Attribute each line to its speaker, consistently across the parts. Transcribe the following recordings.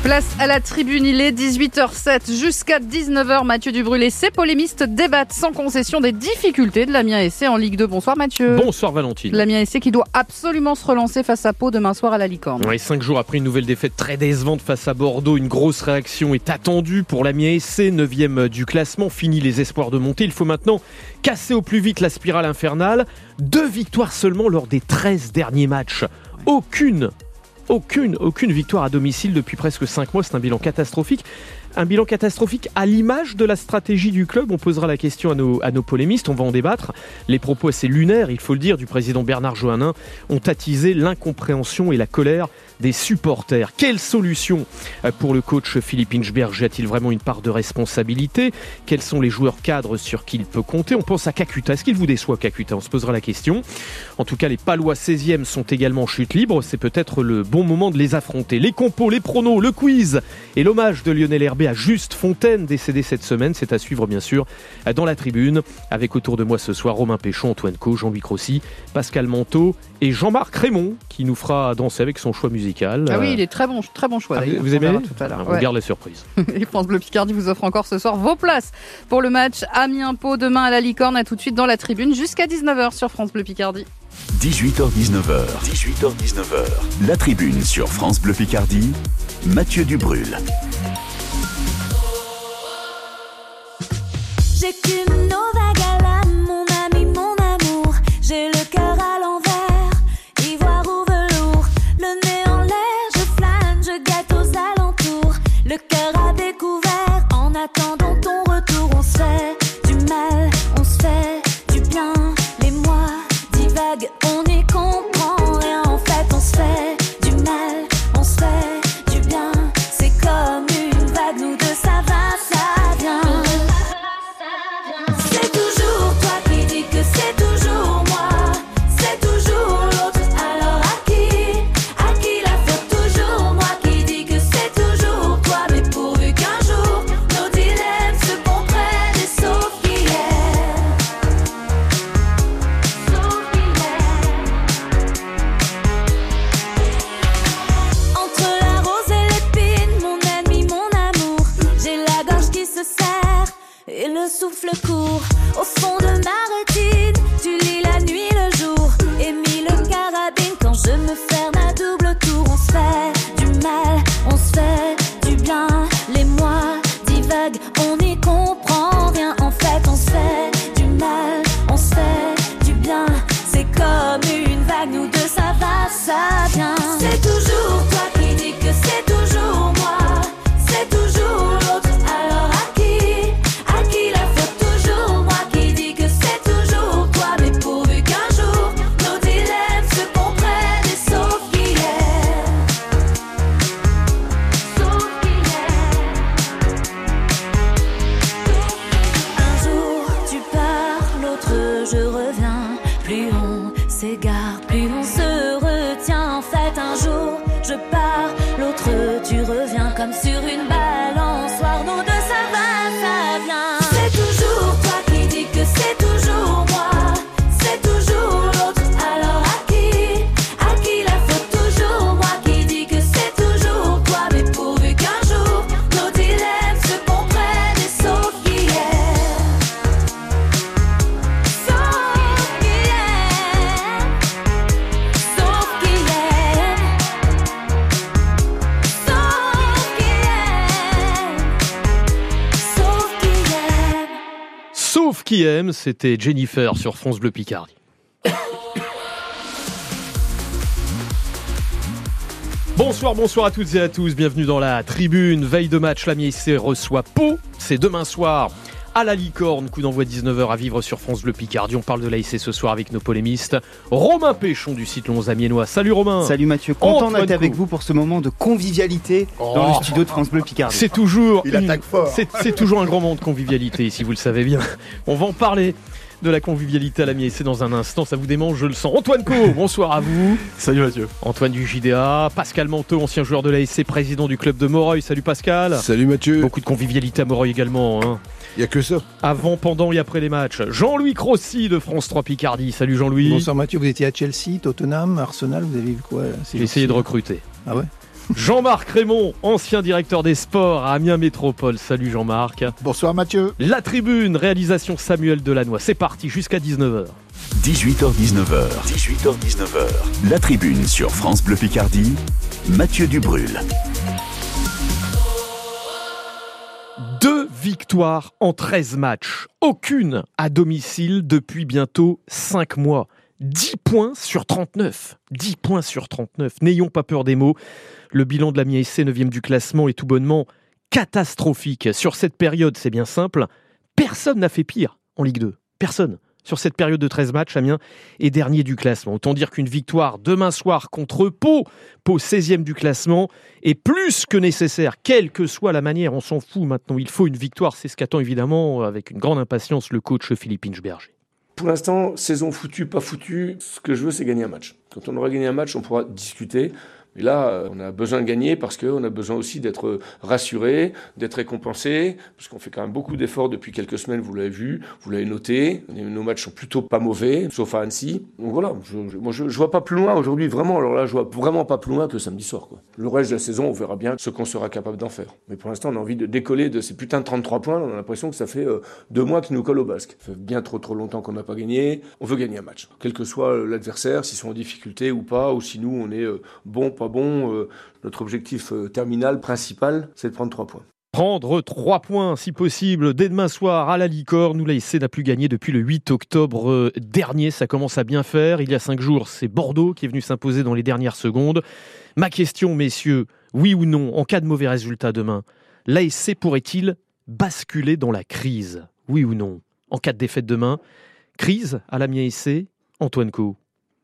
Speaker 1: Place à la tribune, il est 18h07 jusqu'à 19h. Mathieu Dubrul et ses polémistes débattent sans concession des difficultés de l'Amiens SC en Ligue 2. Bonsoir Mathieu.
Speaker 2: Bonsoir Valentine.
Speaker 1: L'Amiens SC qui doit absolument se relancer face à Pau demain soir à la Licorne.
Speaker 2: Oui, 5 jours après une nouvelle défaite très décevante face à Bordeaux, une grosse réaction est attendue pour l'Amiens SC, 9e du classement. Fini les espoirs de monter. Il faut maintenant casser au plus vite la spirale infernale. 2 victoires seulement lors des 13 derniers matchs. Aucune victoire à domicile depuis presque 5 mois, c'est un bilan catastrophique. Un bilan catastrophique à l'image de la stratégie du club. On posera la question à nos polémistes, on va en débattre. Les propos assez lunaires, il faut le dire, du président Bernard Johannin ont attisé l'incompréhension et la colère des supporters. Quelle solution pour le coach Philippe Inchberger? A-t-il vraiment une part de responsabilité? Quels sont les joueurs cadres sur qui il peut compter? On pense à Kakuta. Est-ce qu'il vous déçoit, Kakuta? On se posera la question. En tout cas, les Palois 16e sont également en chute libre. C'est peut-être le bon moment de les affronter. Les compos, les pronos, le quiz et l'hommage de Lionel Herbé à Juste Fontaine, décédé cette semaine. C'est à suivre, bien sûr, dans la tribune. Avec autour de moi ce soir Romain Péchon, Antoine Co, Jean-Louis Crossi, Pascal Manteau et Jean-Marc Raymond, qui nous fera danser avec son choix musical.
Speaker 1: Ah oui, il est très bon choix.
Speaker 2: Vous aimez?
Speaker 1: Tout à l'heure.
Speaker 2: On garde la surprise.
Speaker 1: Et France Bleu Picardie vous offre encore ce soir vos places pour le match Amiens-Pau demain à la Licorne. À tout de suite dans la tribune jusqu'à 19h sur France Bleu Picardie.
Speaker 3: 18h-19h, la tribune sur France Bleu Picardie, Mathieu Dubrul.
Speaker 4: J'écume nos vagues à l'âme, mon ami, mon amour. J'ai le cœur à l'envers, ivoire ou velours. Le nez en l'air, je flâne, je guette aux alentours. Le cœur à découvert, en attendant ton retour. On se fait du mal, on se fait du bien. Les mois divaguent, on n'y comprend rien. En fait, on se fait du mal, on se fait du bien. C'est comme une vague, nous deux, ça va, ça vient. C'est toujours toi qui dis que c'est toujours moi, c'est toujours l'autre, alors à qui la faute? Toujours moi qui dis que c'est toujours toi, mais pourvu qu'un jour nos dilemmes se comprennent et sauf qu'hier, entre la rose et l'épine, mon ami, mon amour, j'ai la gorge qui se serre et le souffle court. Au fond de ma rétine, tu lis la nuit, le jour, et mis le carabine quand je me ferme à double tour. On se fait du mal, on se fait du bien. Les mois divaguent, on n'y comprend rien. En fait, on se fait du mal, on se fait du bien. C'est comme une vague, nous deux, ça va, ça vient. C'est toujours toi qui dis que c'est toujours moi, c'est toujours l'autre, alors à qui la faute? Toujours moi qui dis que c'est toujours toi, mais pourvu qu'un jour nos dilemmes se comprennent et sauf qu'hier, un jour tu pars, l'autre je reviens. Plus on s'égare, plus on se retient. En fait, un jour je pars, l'autre tu reviens. Comme sur une balançoire, nos deux, ça va, ça vient. C'est toujours toi qui dis que c'est toujours moi, c'est toujours l'autre, alors à qui la faute? Toujours moi qui dis que c'est toujours toi, mais pourvu qu'un jour nos dilemmes se comprennent et sauf qu'hier, sauf qu'hier, sauf qu'hier, sauf qu'hier.
Speaker 2: Sauf qui aime, c'était Jennifer sur France Bleu Picardie. Bonsoir à toutes et à tous, bienvenue dans la tribune. Veille de match, l'Amiens SC reçoit Pau, c'est demain soir à la Licorne, coup d'envoi 19h à vivre sur France Bleu Picardie. On parle de l'ASC ce soir avec nos polémistes. Romain Péchon du site 11 amiénois. Salut Romain.
Speaker 5: Salut Mathieu, content d'être avec vous pour ce moment de convivialité dans le studio de France Bleu Picardie.
Speaker 2: C'est toujours,
Speaker 6: attaque fort.
Speaker 2: C'est toujours un grand moment de convivialité ici, vous le savez bien. On va en parler de la convivialité à l'Amiens SC dans un instant, ça vous démange, je le sens. Antoine Co, bonsoir à vous.
Speaker 6: Salut Mathieu.
Speaker 2: Antoine du JDA, Pascal Manteau, ancien joueur de l'ASC, président du club de Moreuil. Salut Pascal.
Speaker 6: Salut Mathieu.
Speaker 2: Beaucoup de convivialité à Moreuil également, hein.
Speaker 6: Il n'y a que ça.
Speaker 2: Avant, pendant et après les matchs. Jean-Louis Crossi de France 3 Picardie. Salut Jean-Louis.
Speaker 7: Bonsoir Mathieu, vous étiez à Chelsea, Tottenham, Arsenal, vous avez vu quoi?
Speaker 2: J'ai essayé de recruter.
Speaker 7: Ah ouais?
Speaker 2: Jean-Marc Raymond, ancien directeur des sports à Amiens Métropole. Salut Jean-Marc.
Speaker 6: Bonsoir Mathieu.
Speaker 2: La Tribune, réalisation Samuel Delannoy. C'est parti jusqu'à 19h.
Speaker 3: 18h-19h. 18h-19h. La Tribune sur France Bleu Picardie. Mathieu Dubrul.
Speaker 2: 2 victoires en 13 matchs. Aucune à domicile depuis bientôt 5 mois. 10 points sur 39. 10 points sur 39. N'ayons pas peur des mots. Le bilan de l'Amiens SC, 9e du classement, est tout bonnement catastrophique. Sur cette période, c'est bien simple, personne n'a fait pire en Ligue 2. Personne. Sur cette période de 13 matchs, Amiens est dernier du classement. Autant dire qu'une victoire demain soir contre Pau 16e du classement, est plus que nécessaire, quelle que soit la manière. On s'en fout maintenant, il faut une victoire. C'est ce qu'attend évidemment avec une grande impatience le coach Philippe Inchberger.
Speaker 7: Pour l'instant, saison foutue, pas foutue, ce que je veux, c'est gagner un match. Quand on aura gagné un match, on pourra discuter. Mais là, on a besoin de gagner parce qu'on a besoin aussi d'être rassuré, d'être récompensé, parce qu'on fait quand même beaucoup d'efforts depuis quelques semaines, vous l'avez vu, vous l'avez noté. Nos matchs sont plutôt pas mauvais, sauf à Annecy. Donc voilà, je vois pas plus loin aujourd'hui, vraiment. Alors là, je vois vraiment pas plus loin que samedi soir, quoi. Le reste de la saison, on verra bien ce qu'on sera capable d'en faire. Mais pour l'instant, on a envie de décoller de ces putains de 33 points. On a l'impression que ça fait 2 mois qu'ils nous collent au basque. Ça fait bien trop longtemps qu'on n'a pas gagné. On veut gagner un match, quel que soit l'adversaire, s'ils sont en difficulté ou pas, ou si nous, on est bon, pas bon, notre objectif terminal, principal, c'est de prendre 3 points.
Speaker 2: Prendre 3 points, si possible, dès demain soir à la Licorne, où l'ASC n'a plus gagné depuis le 8 octobre dernier. Ça commence à bien faire. Il y a 5 jours, c'est Bordeaux qui est venu s'imposer dans les dernières secondes. Ma question, messieurs, oui ou non, en cas de mauvais résultat demain, l'ASC pourrait-il basculer dans la crise ? Oui ou non ? En cas de défaite demain, crise à l'Amiens SC, Antoine Co.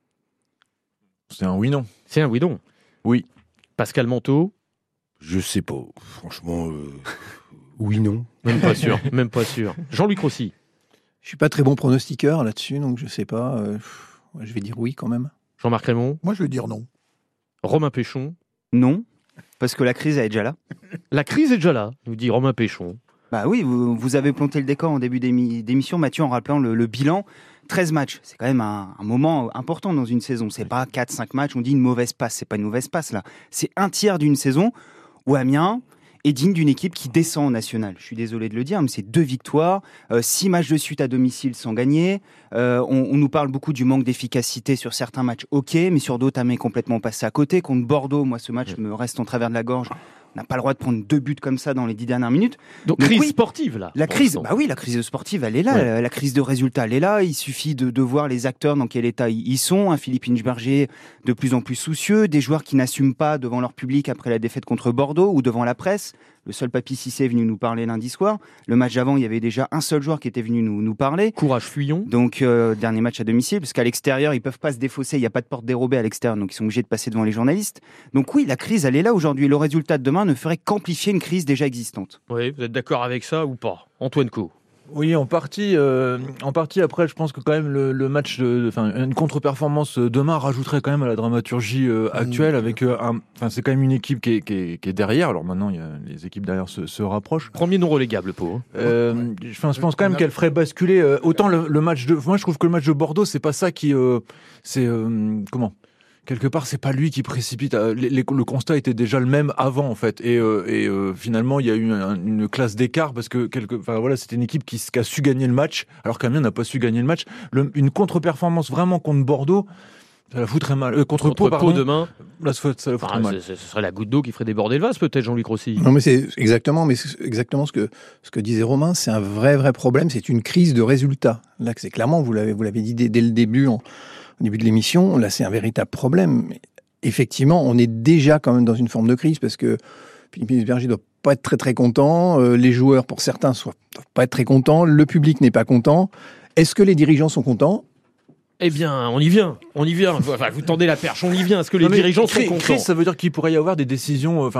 Speaker 8: C'est un oui-non.
Speaker 2: C'est un oui-non.
Speaker 8: Oui.
Speaker 2: Pascal Manteau.
Speaker 9: Je sais pas. Franchement, oui, non.
Speaker 2: Même pas sûr. Même pas sûr. Jean-Luc Rossi.
Speaker 10: Je suis pas très bon pronostiqueur là-dessus, donc je sais pas. Je vais dire oui quand même.
Speaker 2: Jean-Marc Raymond.
Speaker 6: Moi, je vais dire non.
Speaker 2: Romain Péchon.
Speaker 5: Non, parce que la crise elle est déjà là.
Speaker 2: La crise est déjà là, nous dit Romain Péchon.
Speaker 5: Bah oui, vous avez planté le décor en début d'émission, Mathieu, en rappelant le bilan. 13 matchs, c'est quand même un moment important dans une saison. C'est pas 4-5 matchs, on dit une mauvaise passe. C'est pas une mauvaise passe, là. C'est un tiers d'une saison où Amiens est digne d'une équipe qui descend en national. Je suis désolé de le dire, mais c'est 2 victoires, 6 matchs de suite à domicile sans gagner. On nous parle beaucoup du manque d'efficacité sur certains matchs, ok, mais sur d'autres, Amiens est complètement passé à côté. Contre Bordeaux, moi, ce match me reste en travers de la gorge. On n'a pas le droit de prendre 2 buts comme ça dans les 10 dernières minutes.
Speaker 2: Donc crise sportive, là.
Speaker 5: La crise, bah oui, la crise sportive, elle est là. Ouais. La crise de résultats, elle est là. Il suffit de voir les acteurs dans quel état ils sont. Un Philippe Inchberger de plus en plus soucieux, des joueurs qui n'assument pas devant leur public après la défaite contre Bordeaux ou devant la presse. Le seul Papy Cissé est venu nous parler lundi soir. Le match d'avant, il y avait déjà un seul joueur qui était venu nous parler.
Speaker 2: Courage Fuyon.
Speaker 5: Donc, dernier match à domicile, parce qu'à l'extérieur, ils peuvent pas se défausser. Il n'y a pas de porte dérobée à l'extérieur, donc ils sont obligés de passer devant les journalistes. Donc oui, la crise, elle est là aujourd'hui. Le résultat de demain ne ferait qu'amplifier une crise déjà existante.
Speaker 2: Oui, vous êtes d'accord avec ça ou pas ? Antoine Co.
Speaker 8: Oui, en partie. Après, je pense que quand même le match, une contre-performance demain rajouterait quand même à la dramaturgie actuelle. Avec, c'est quand même une équipe qui est derrière. Alors maintenant, les équipes derrière se rapprochent.
Speaker 2: Premier non relégable, Pau.
Speaker 8: Je pense quand même qu'elle ferait basculer autant le match de. Moi, je trouve que le match de Bordeaux, c'est pas ça qui, comment. Quelque part, c'est pas lui qui précipite. Le constat était déjà le même avant, en fait. Et finalement, il y a eu une classe d'écart parce que c'était une équipe qui a su gagner le match, alors qu'Amiens n'a pas su gagner le match. Une contre-performance vraiment contre Bordeaux, ça la foutrait mal. Contre Pau, pardon,
Speaker 2: demain,
Speaker 8: là, ça la foutrait mal.
Speaker 2: Ce serait la goutte d'eau qui ferait déborder le vase, peut-être, Jean-Luc Rossi.
Speaker 10: Non, mais c'est exactement ce que disait Romain. C'est un vrai problème. C'est une crise de résultats. Là, c'est clairement, vous l'avez dit dès le début. Au début de l'émission, là, c'est un véritable problème. Mais effectivement, on est déjà quand même dans une forme de crise parce que Philippe Inchberger ne doit pas être très très content. Les joueurs, pour certains, ne doivent pas être très contents. Le public n'est pas content. Est-ce que les dirigeants sont contents ?
Speaker 2: Eh bien, on y vient. Enfin, vous tendez la perche, on y vient. Est-ce que les dirigeants sont contents ?
Speaker 8: Crise, ça veut dire qu'il pourrait y avoir des décisions.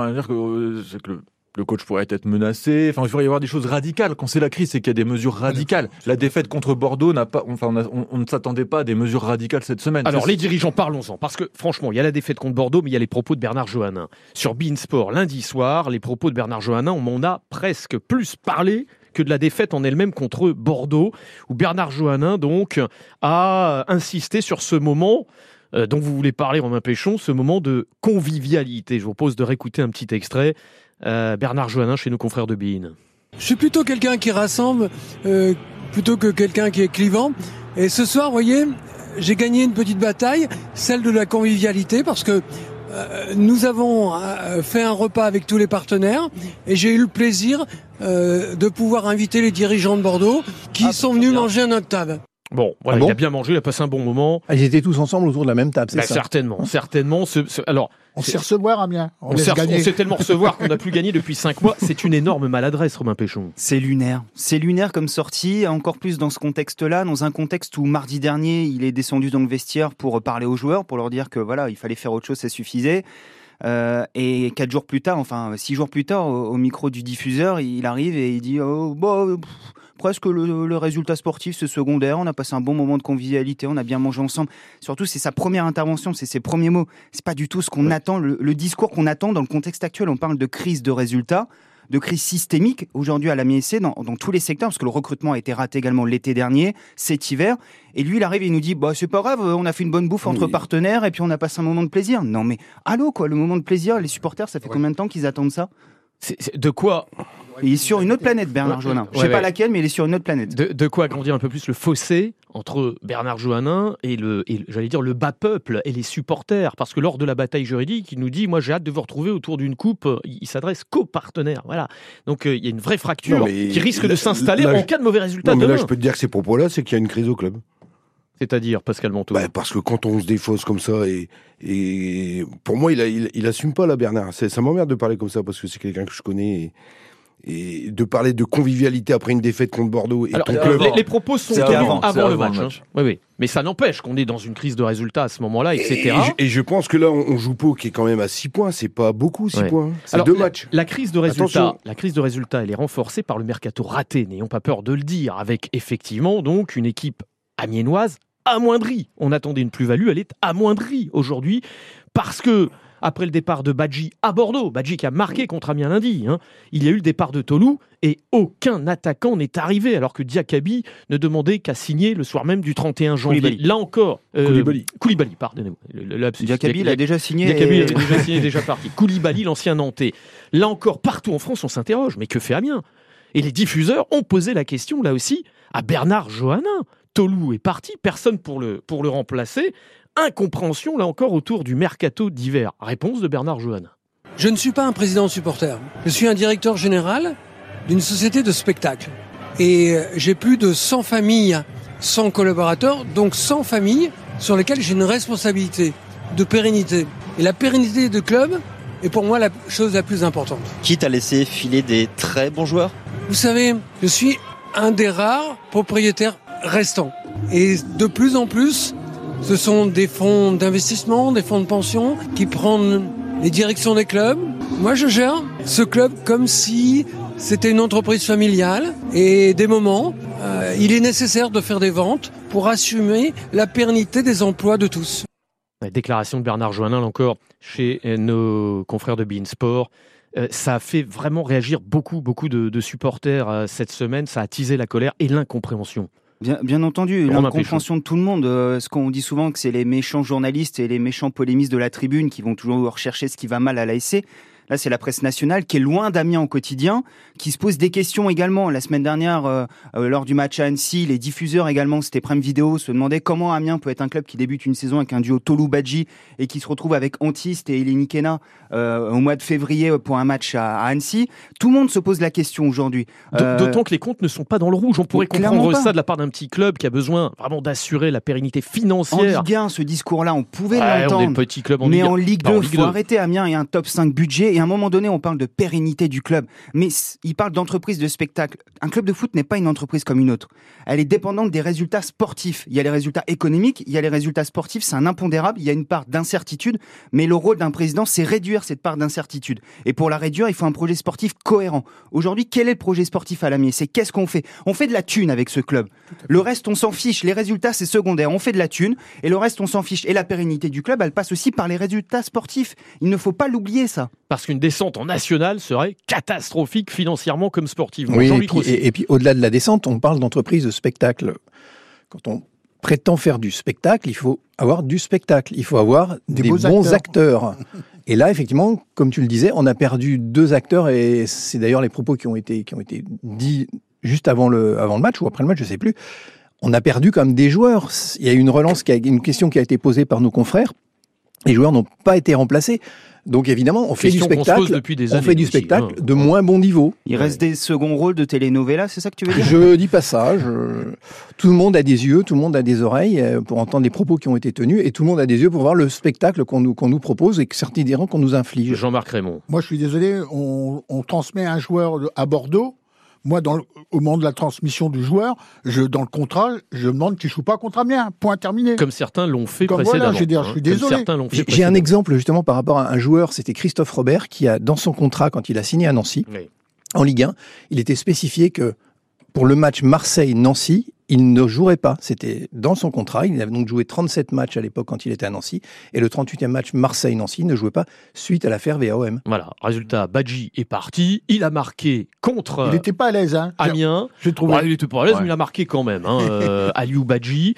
Speaker 8: Le coach pourrait être menacé. Enfin, il pourrait y avoir des choses radicales. Quand c'est la crise, c'est qu'il y a des mesures radicales. La défaite contre Bordeaux on ne s'attendait pas à des mesures radicales cette semaine.
Speaker 2: Alors, les dirigeants, parlons-en. Parce que, franchement, il y a la défaite contre Bordeaux, mais il y a les propos de Bernard Johannin. Sur beIN Sport, lundi soir, les propos de Bernard Johannin, on m'en a presque plus parlé que de la défaite en elle-même contre Bordeaux, où Bernard Johannin, donc, a insisté sur ce moment dont vous voulez parler, Romain Péchon, ce moment de convivialité. Je vous propose de réécouter un petit extrait. Bernard Joannin chez nos confrères de beIN.
Speaker 6: Je suis plutôt quelqu'un qui rassemble plutôt que quelqu'un qui est clivant. Et ce soir, vous voyez, j'ai gagné une petite bataille, celle de la convivialité, parce que nous avons fait un repas avec tous les partenaires et j'ai eu le plaisir de pouvoir inviter les dirigeants de Bordeaux qui sont venus manger à notre table.
Speaker 2: Bon, voilà, il a bien mangé, il a passé un bon moment.
Speaker 10: Ils étaient tous ensemble autour de la même table, c'est ça?
Speaker 2: Certainement. Alors,
Speaker 11: on sait recevoir, Amiens.
Speaker 2: On sait tellement recevoir qu'on n'a plus gagné depuis 5 mois. C'est une énorme maladresse, Romain Péchon.
Speaker 5: C'est lunaire. C'est lunaire comme sortie, encore plus dans ce contexte-là, dans un contexte où mardi dernier, il est descendu dans le vestiaire pour parler aux joueurs, pour leur dire que voilà, il fallait faire autre chose, ça suffisait. Et 6 jours plus tard, au micro du diffuseur, il arrive et il dit presque le résultat sportif, c'est secondaire. On a passé un bon moment de convivialité, on a bien mangé ensemble. Surtout, c'est sa première intervention, c'est ses premiers mots. C'est pas du tout ce qu'on attend, le discours qu'on attend dans le contexte actuel. On parle de crise de résultats, de crise systémique aujourd'hui à l'Amiens SC dans tous les secteurs, parce que le recrutement a été raté également l'été dernier, cet hiver. Et lui, il arrive et il nous dit c'est pas grave, on a fait une bonne bouffe entre partenaires et puis on a passé un moment de plaisir. Non mais allô quoi, le moment de plaisir, les supporters, ça fait combien de temps qu'ils attendent ça?
Speaker 2: C'est de quoi?
Speaker 5: Il est sur une autre planète, Bernard Joannin. Je sais pas laquelle, mais il est sur une autre planète.
Speaker 2: De quoi agrandir un peu plus le fossé entre Bernard Joannin et j'allais dire le bas peuple et les supporters, parce que lors de la bataille juridique, il nous dit moi j'ai hâte de vous retrouver autour d'une coupe. Il s'adresse qu'aux partenaires, voilà. Donc il y a une vraie fracture qui risque de s'installer en cas de mauvais résultats demain.
Speaker 9: Là, je peux te dire que ces propos-là, c'est qu'il y a une crise au club.
Speaker 2: C'est-à-dire, Pascal Manteau.
Speaker 9: Parce que quand on se défausse comme ça, et pour moi, il assume pas là, Bernard. Ça m'emmerde de parler comme ça, parce que c'est quelqu'un que je connais. Et de parler de convivialité après une défaite contre Bordeaux et ton club.
Speaker 2: Les propos sont avant le match. Oui. Mais ça n'empêche qu'on est dans une crise de résultats à ce moment-là, etc.
Speaker 9: Et je pense que là, on joue Pau qui est quand même à 6 points. C'est pas beaucoup, 6 points. C'est 2 matchs.
Speaker 2: La crise de résultats, elle est renforcée par le mercato raté, n'ayons pas peur de le dire, avec effectivement donc une équipe amiénoise amoindrie. On attendait une plus-value, elle est amoindrie aujourd'hui parce que après le départ de Badji à Bordeaux, Badji qui a marqué contre Amiens lundi, il y a eu le départ de Tolou et aucun attaquant n'est arrivé, alors que Diakaby ne demandait qu'à signer le soir même du 31 janvier.
Speaker 5: Koulibaly.
Speaker 2: Là encore...
Speaker 9: Koulibaly,
Speaker 2: pardonnez-moi.
Speaker 5: Diakaby, il a déjà signé.
Speaker 2: Diakaby, il a déjà signé, déjà parti. Koulibaly, l'ancien Nantais. Là encore, partout en France, on s'interroge. Mais que fait Amiens? Et les diffuseurs ont posé la question, là aussi, à Bernard Joannin. Tolou est parti, personne pour le remplacer. Incompréhension, là encore, autour du mercato d'hiver. Réponse de Bernard Joannin.
Speaker 6: Je ne suis pas un président supporter. Je suis un directeur général d'une société de spectacle. Et j'ai plus de 100 familles, 100 collaborateurs, donc 100 familles sur lesquelles j'ai une responsabilité de pérennité. Et la pérennité du club est pour moi la chose la plus importante.
Speaker 12: Quitte à laisser filer des très bons joueurs?
Speaker 6: Vous savez, je suis un des rares propriétaires restants. Et de plus en plus, ce sont des fonds d'investissement, des fonds de pension qui prennent les directions des clubs. Moi, je gère ce club comme si c'était une entreprise familiale. Et des moments, il est nécessaire de faire des ventes pour assumer la pérennité des emplois de tous.
Speaker 2: La déclaration de Bernard Joannin, là encore, chez nos confrères de beIN Sport. Ça a fait vraiment réagir beaucoup de supporters cette semaine. Ça a attisé la colère et l'incompréhension.
Speaker 5: Bien entendu, l'incompréhension de tout le monde. Ce qu'on dit souvent, que c'est les méchants journalistes et les méchants polémistes de la tribune qui vont toujours rechercher ce qui va mal à l'ASC. Là, c'est la presse nationale qui est loin d'Amiens au quotidien, qui se pose des questions également. La semaine dernière, lors du match à Annecy, les diffuseurs également, c'était Prime Vidéo, se demandaient comment Amiens peut être un club qui débute une saison avec un duo Tolou-Badji et qui se retrouve avec Antiste et Eleni Kena au mois de février pour un match à Annecy. Tout le monde se pose la question aujourd'hui.
Speaker 2: D'autant que les comptes ne sont pas dans le rouge. On pourrait comprendre ça de la part d'un petit club qui a besoin vraiment d'assurer la pérennité financière.
Speaker 5: En Ligue 1, ce discours-là, on pouvait l'entendre.
Speaker 2: On est le petit club
Speaker 5: mais en Ligue 2, il faut arrêter. Amiens et un top 5 budget. Et à un moment donné, on parle de pérennité du club. Mais il parle d'entreprise de spectacle. Un club de foot n'est pas une entreprise comme une autre. Elle est dépendante des résultats sportifs. Il y a les résultats économiques, il y a les résultats sportifs. C'est un impondérable. Il y a une part d'incertitude. Mais le rôle d'un président, c'est réduire cette part d'incertitude. Et pour la réduire, il faut un projet sportif cohérent. Aujourd'hui, quel est le projet sportif à l'Amiens? C'est qu'est-ce qu'on fait? On fait de la thune avec ce club. Le reste, on s'en fiche. Les résultats, c'est secondaire. On fait de la thune et le reste, on s'en fiche. Et la pérennité du club, elle passe aussi par les résultats sportifs. Il ne faut pas l'oublier, ça.
Speaker 2: Parce qu'une descente en national serait catastrophique financièrement comme sportivement.
Speaker 10: Oui, et puis au-delà de la descente, on parle d'entreprise de spectacle. Quand on prétend faire du spectacle, il faut avoir du spectacle. Il faut avoir des bons acteurs. Et là, effectivement, comme tu le disais, on a perdu 2 acteurs, et c'est d'ailleurs les propos qui ont été dits juste avant le match ou après le match, je sais plus. On a perdu quand même des joueurs. Il y a une question qui a été posée par nos confrères. Les joueurs n'ont pas été remplacés. Donc évidemment, on fait du spectacle, de moins bon niveau.
Speaker 5: Il reste des seconds rôles de telenovela, c'est ça que tu veux dire ?
Speaker 10: Je dis pas ça. Tout le monde a des yeux, tout le monde a des oreilles pour entendre les propos qui ont été tenus, et tout le monde a des yeux pour voir le spectacle qu'on nous propose et que certains diront qu'on nous inflige.
Speaker 2: Jean-Marc Raymond.
Speaker 11: Moi, je suis désolé, on transmet un joueur à Bordeaux. Moi, au moment de la transmission du joueur, dans le contrat, je demande qu'il ne joue pas contre Amiens. Point terminé.
Speaker 2: Comme certains l'ont fait précédemment.
Speaker 11: Voilà, je suis désolé.
Speaker 10: J'ai un exemple justement par rapport à un joueur, c'était Christophe Robert, qui a, dans son contrat, quand il a signé à Nancy, en Ligue 1, il était spécifié que pour le match Marseille-Nancy, il ne jouerait pas. C'était dans son contrat. Il avait donc joué 37 matchs à l'époque quand il était à Nancy. Et le 38e match Marseille-Nancy, il ne jouait pas suite à l'affaire VAOM.
Speaker 2: Voilà. Résultat, Badji est parti. Il a marqué contre
Speaker 11: il n'était pas à l'aise, hein.
Speaker 2: Amiens.
Speaker 11: J'ai trouvé.
Speaker 2: Il n'était pas à l'aise, mais il a marqué quand même. Aliou Badji.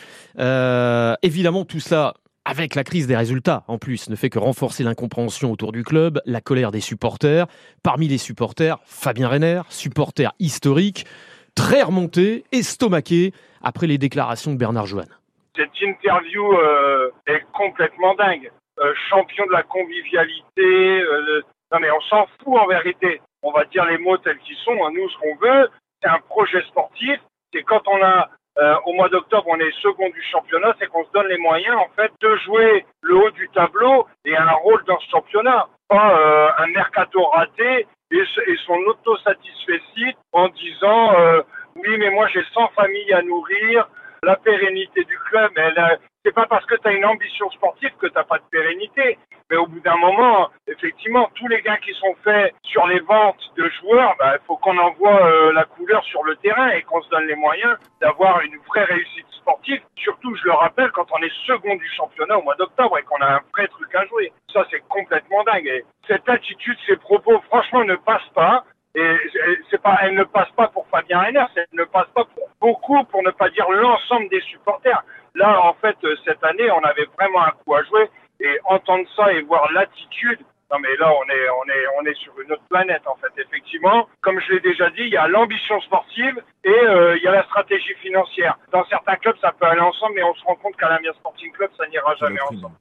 Speaker 2: Évidemment, tout cela, avec la crise des résultats, en plus, ne fait que renforcer l'incompréhension autour du club, la colère des supporters. Parmi les supporters, Fabien Reiner, supporter historique, très remonté, estomaqué, après les déclarations de Bernard Joanne.
Speaker 13: Cette interview est complètement dingue. Champion de la convivialité. Non mais on s'en fout en vérité. On va dire les mots tels qu'ils sont. Nous, ce qu'on veut, c'est un projet sportif. C'est quand on a, au mois d'octobre, on est second du championnat, c'est qu'on se donne les moyens, en fait, de jouer le haut du tableau et un rôle dans ce championnat. Pas un mercato raté et son autosatisfecit en disant oui mais moi j'ai 100 familles à nourrir, la pérennité du club, c'est pas parce que tu as une ambition sportive que tu n'as pas de pérennité, mais au bout d'un moment, effectivement, tous les gains qui sont faits sur les ventes de joueurs, il faut qu'on envoie la couleur sur le terrain et qu'on se donne les moyens d'avoir une vraie réussite sportive, surtout je le rappelle quand on est second du championnat au mois d'octobre et qu'on a un vrai truc à jouer. Ça c'est complètement dingue. Et cette attitude, ces propos, franchement, ne passent pas. Et elle ne passe pas pour Fabien Reiner, elle ne passe pas pour beaucoup, pour ne pas dire l'ensemble des supporters. Là, en fait, cette année, on avait vraiment un coup à jouer, et entendre ça et voir l'attitude, non mais là, on est sur une autre planète, en fait, effectivement. Comme je l'ai déjà dit, il y a l'ambition sportive et il y a la stratégie financière. Dans certains clubs, ça peut aller ensemble, mais on se rend compte qu'à l'Amiens Sporting Club, ça n'ira jamais ensemble.